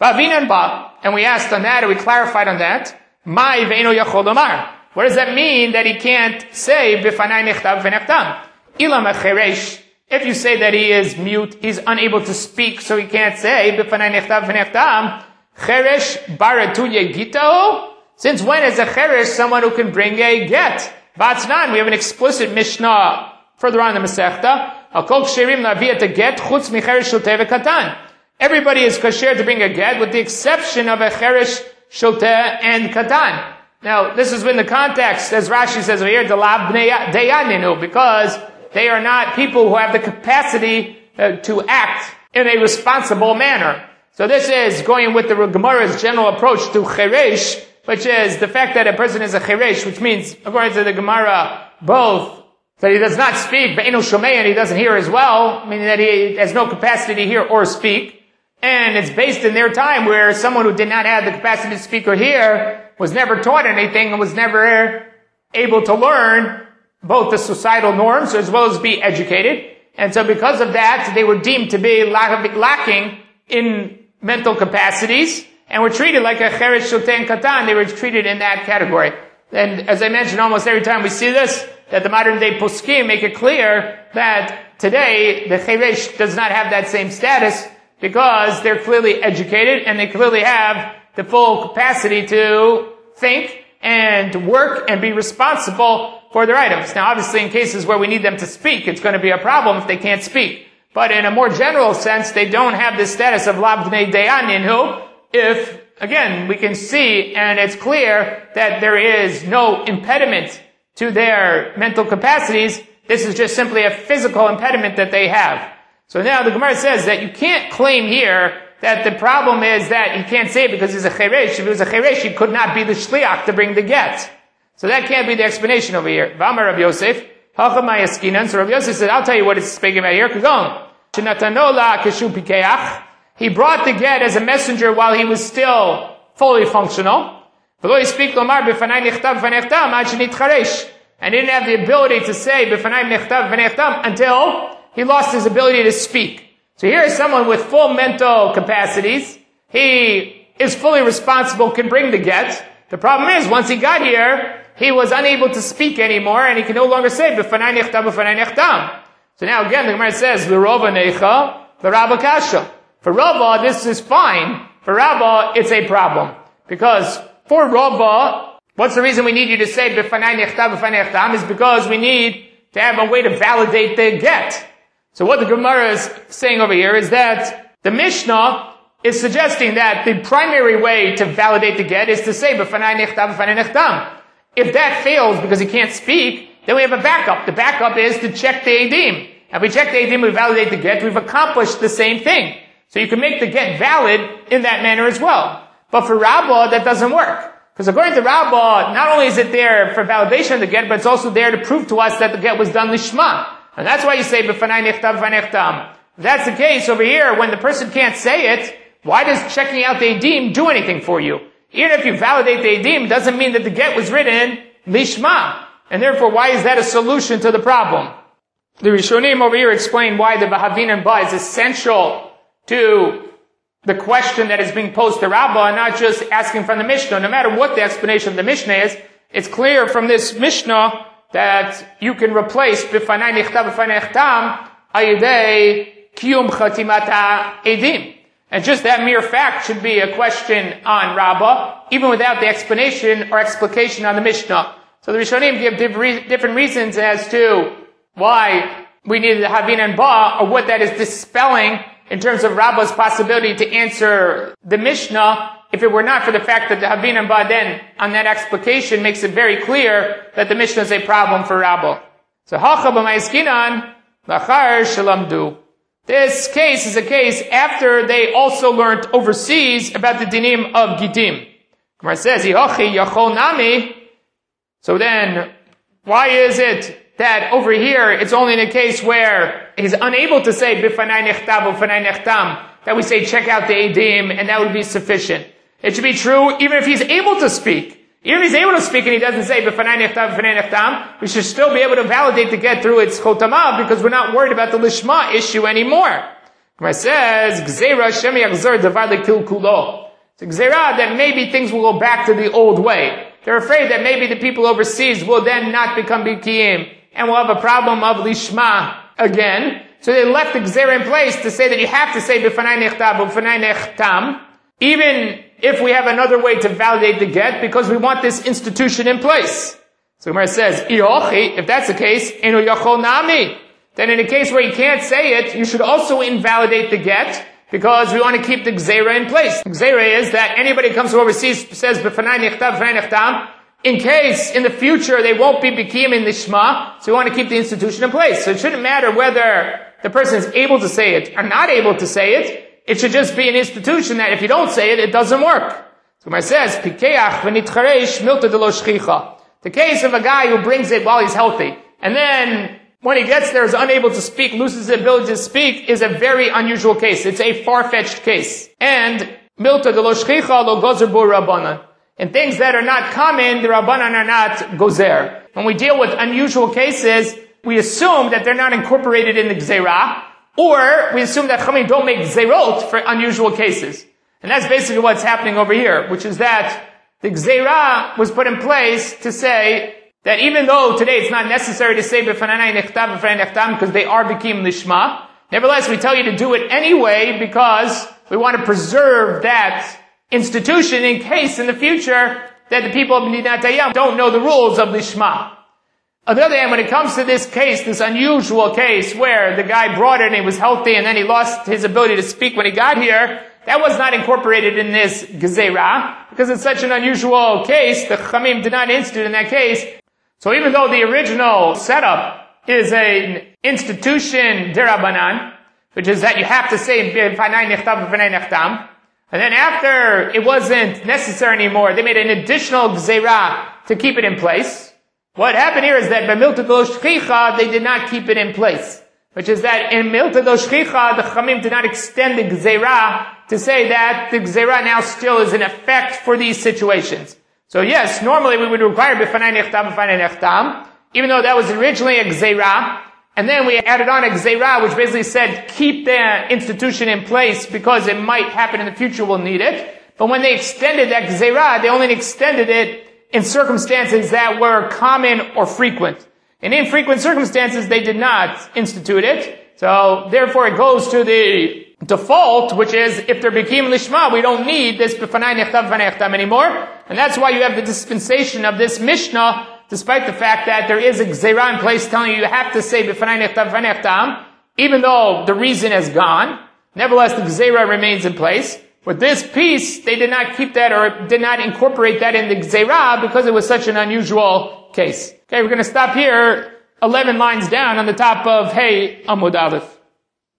Speaker 1: And we asked on that, or we clarified on that, mai ve'eno yachol lomar. What does that mean that he can't say b'fanai nechtav v'nechtam? Ilam acheresh. If you say that he is mute, he's unable to speak, so he can't say b'fanai nechtav v'nechtam. Cheresh baratuye gitao. Since when is a cheresh someone who can bring a get? Batznan, we have an explicit Mishnah further on in the Masechta. Hakol ksherim laviyat a get chutz micheresh shoteh v'katan. Everybody is kasher to bring a get with the exception of a cheresh shoteh and katan. Now, this has been the context, as Rashi says over here, delav bnei dayaninu, because they are not people who have the capacity uh, to act in a responsible manner. So this is going with the Gemara's general approach to cheresh, which is the fact that a person is a cheresh, which means, according to the Gemara, both that he does not speak, but inu shomei, and he doesn't hear as well, meaning that he has no capacity to hear or speak. And it's based in their time where someone who did not have the capacity to speak or hear was never taught anything and was never able to learn both the societal norms as well as be educated. And so because of that, they were deemed to be lacking in mental capacities, and were treated like a cheresh shoteh and katan. They were treated in that category. And as I mentioned, almost every time we see this, that the modern day poskim make it clear that today the cheresh does not have that same status because they're clearly educated and they clearly have the full capacity to think and work and be responsible for their items. Now obviously in cases where we need them to speak, it's going to be a problem if they can't speak. But in a more general sense, they don't have this status of lav bnei dayaninu. If, again, we can see, and it's clear that there is no impediment to their mental capacities, this is just simply a physical impediment that they have. So now the Gemara says that you can't claim here that the problem is that he can't say it because he's a cheresh. If he was a cheresh, he could not be the shliach to bring the get. So that can't be the explanation over here. V'amar Rav Yosef, hachamay askinan. So Rav Yosef said, I'll tell you what it's speaking about here. Kazon. Shenatanola keshu pikeach. He brought the get as a messenger while he was still fully functional. And he didn't have the ability to say until he lost his ability to speak. So here is someone with full mental capacities. He is fully responsible, can bring the get. The problem is, once he got here, he was unable to speak anymore, and he can no longer say b'fanai nechtam, b'fanai nechtam. So now again, the Gemara says, l'rova neicha, l'rabba kasha. For Rava, this is fine. For Rabba, it's a problem. Because for Rava, what's the reason we need you to say b'fanai nechtam, b'fanai nechtam is because we need to have a way to validate the get. So what the Gemara is saying over here is that the Mishnah is suggesting that the primary way to validate the get is to say b'fanai nechtam, b'fanai nechtam. If that fails because he can't speak, then we have a backup. The backup is to check the edim. If we check the edim, we validate the get, we've accomplished the same thing. So you can make the get valid in that manner as well. But for Rabbah, that doesn't work. Because according to Rabbah, not only is it there for validation of the get, but it's also there to prove to us that the get was done lishma. And that's why you say b'fanai nechtam, b'fanai nechtam. If that's the case over here, when the person can't say it, why does checking out the edim do anything for you? Even if you validate the edim, it doesn't mean that the get was written lishma. And therefore, why is that a solution to the problem? The Rishonim over here explain why the Bahavin and Ba is essential to the question that is being posed to Rabbah and not just asking from the Mishnah. No matter what the explanation of the Mishnah is, it's clear from this Mishnah that you can replace b'fanai nichtav b'fanai nechtam ayidei kiyum chatimata edim. And just that mere fact should be a question on Rabbah, even without the explanation or explication on the Mishnah. So the Rishonim give different reasons as to why we needed the Havin and Ba, or what that is dispelling in terms of Rabbah's possibility to answer the Mishnah, if it were not for the fact that the Havin and Ba then, on that explication, makes it very clear that the Mishnah is a problem for Rabbah. So, Hacha b'maiskinan, lachar shalamdu. This case is a case after they also learned overseas about the dinim of Gittim. Gemara says, Yihochi yachol nami. So then, why is it that over here it's only in a case where he's unable to say b'fanai nechtav b'fanai nechtam, that we say check out the edim, and that would be sufficient. It should be true even if he's able to speak. Even if he's able to speak and he doesn't say b'fanai nechtav b'fanai nechtam, we should still be able to validate to get through its chotamav, because we're not worried about the lishma issue anymore. Gemara says, Gzeira Shem yachzor davar lekil kulo. It's a gzeira that maybe things will go back to the old way. They're afraid that maybe the people overseas will then not become bikiyim, and we'll have a problem of lishma again. So they left the gzeira in place to say that you have to say b'fanai nechtav b'fanai nechtam, even if we have another way to validate the get, because we want this institution in place. So Gemara says, Iochi, if that's the case, enu yachol nami, then in a case where you can't say it, you should also invalidate the get, because we want to keep the gzeira in place. The gzeira is that anybody comes from overseas, says b'fanai nechtav b'fanai nechtam, in case in the future they won't be bikiyim in the shema, so we want to keep the institution in place. So it shouldn't matter whether the person is able to say it or not able to say it. It should just be an institution that if you don't say it, it doesn't work. So Gemara says, Pikeach v'nitcharesh milta de lo shchicha. The case of a guy who brings it while he's healthy, and then when he gets there is unable to speak, loses the ability to speak, is a very unusual case. It's a far-fetched case. And milta de lo shchicha lo gozer bu rabbanan. And things that are not common, the rabbanan are not gozer. When we deal with unusual cases, we assume that they're not incorporated in the gzeirah, or we assume that Chachamim don't make gzeirot for unusual cases. And that's basically what's happening over here, which is that the gzeirah was put in place to say that even though today it's not necessary to say b'fanai nechtav b'fanai nechtam because they are bikiyim lishma, nevertheless we tell you to do it anyway because we want to preserve that institution in case in the future that the people of Medinat Hayam don't know the rules of lishma. On the other hand, when it comes to this case, this unusual case where the guy brought it and he was healthy and then he lost his ability to speak when he got here, that was not incorporated in this gezerah because it's such an unusual case. The Chachamim did not institute in that case. So even though the original setup is an institution derabanan, which is that you have to say b'fanai nechtav b'fanai nechtam, and then after it wasn't necessary anymore, they made an additional gezerah to keep it in place. What happened here is that by milta do shchicha, they did not keep it in place. Which is that in milta do shchicha, the Chachamim did not extend the gzeirah to say that the gzeirah now still is in effect for these situations. So yes, normally we would require b'fanai nechtam, b'fanai nechtam, even though that was originally a gzeirah, and then we added on a gzeirah which basically said keep the institution in place because it might happen in the future, we'll need it. But when they extended that gzeirah, they only extended it in circumstances that were common or frequent. In infrequent circumstances, they did not institute it. So, therefore, it goes to the default, which is, if they're bikiyim lishma, we don't need this b'fanai nechtav b'fanai nechtam anymore. And that's why you have the dispensation of this Mishnah, despite the fact that there is a gzeirah in place telling you you have to say b'fanai nechtav b'fanai nechtam, even though the reason is gone. Nevertheless, the gzeirah remains in place. With this piece, they did not keep that or did not incorporate that in the gzeirah because it was such an unusual case. Okay, we're going to stop here, eleven lines down on the top of Hey Amud Aleph.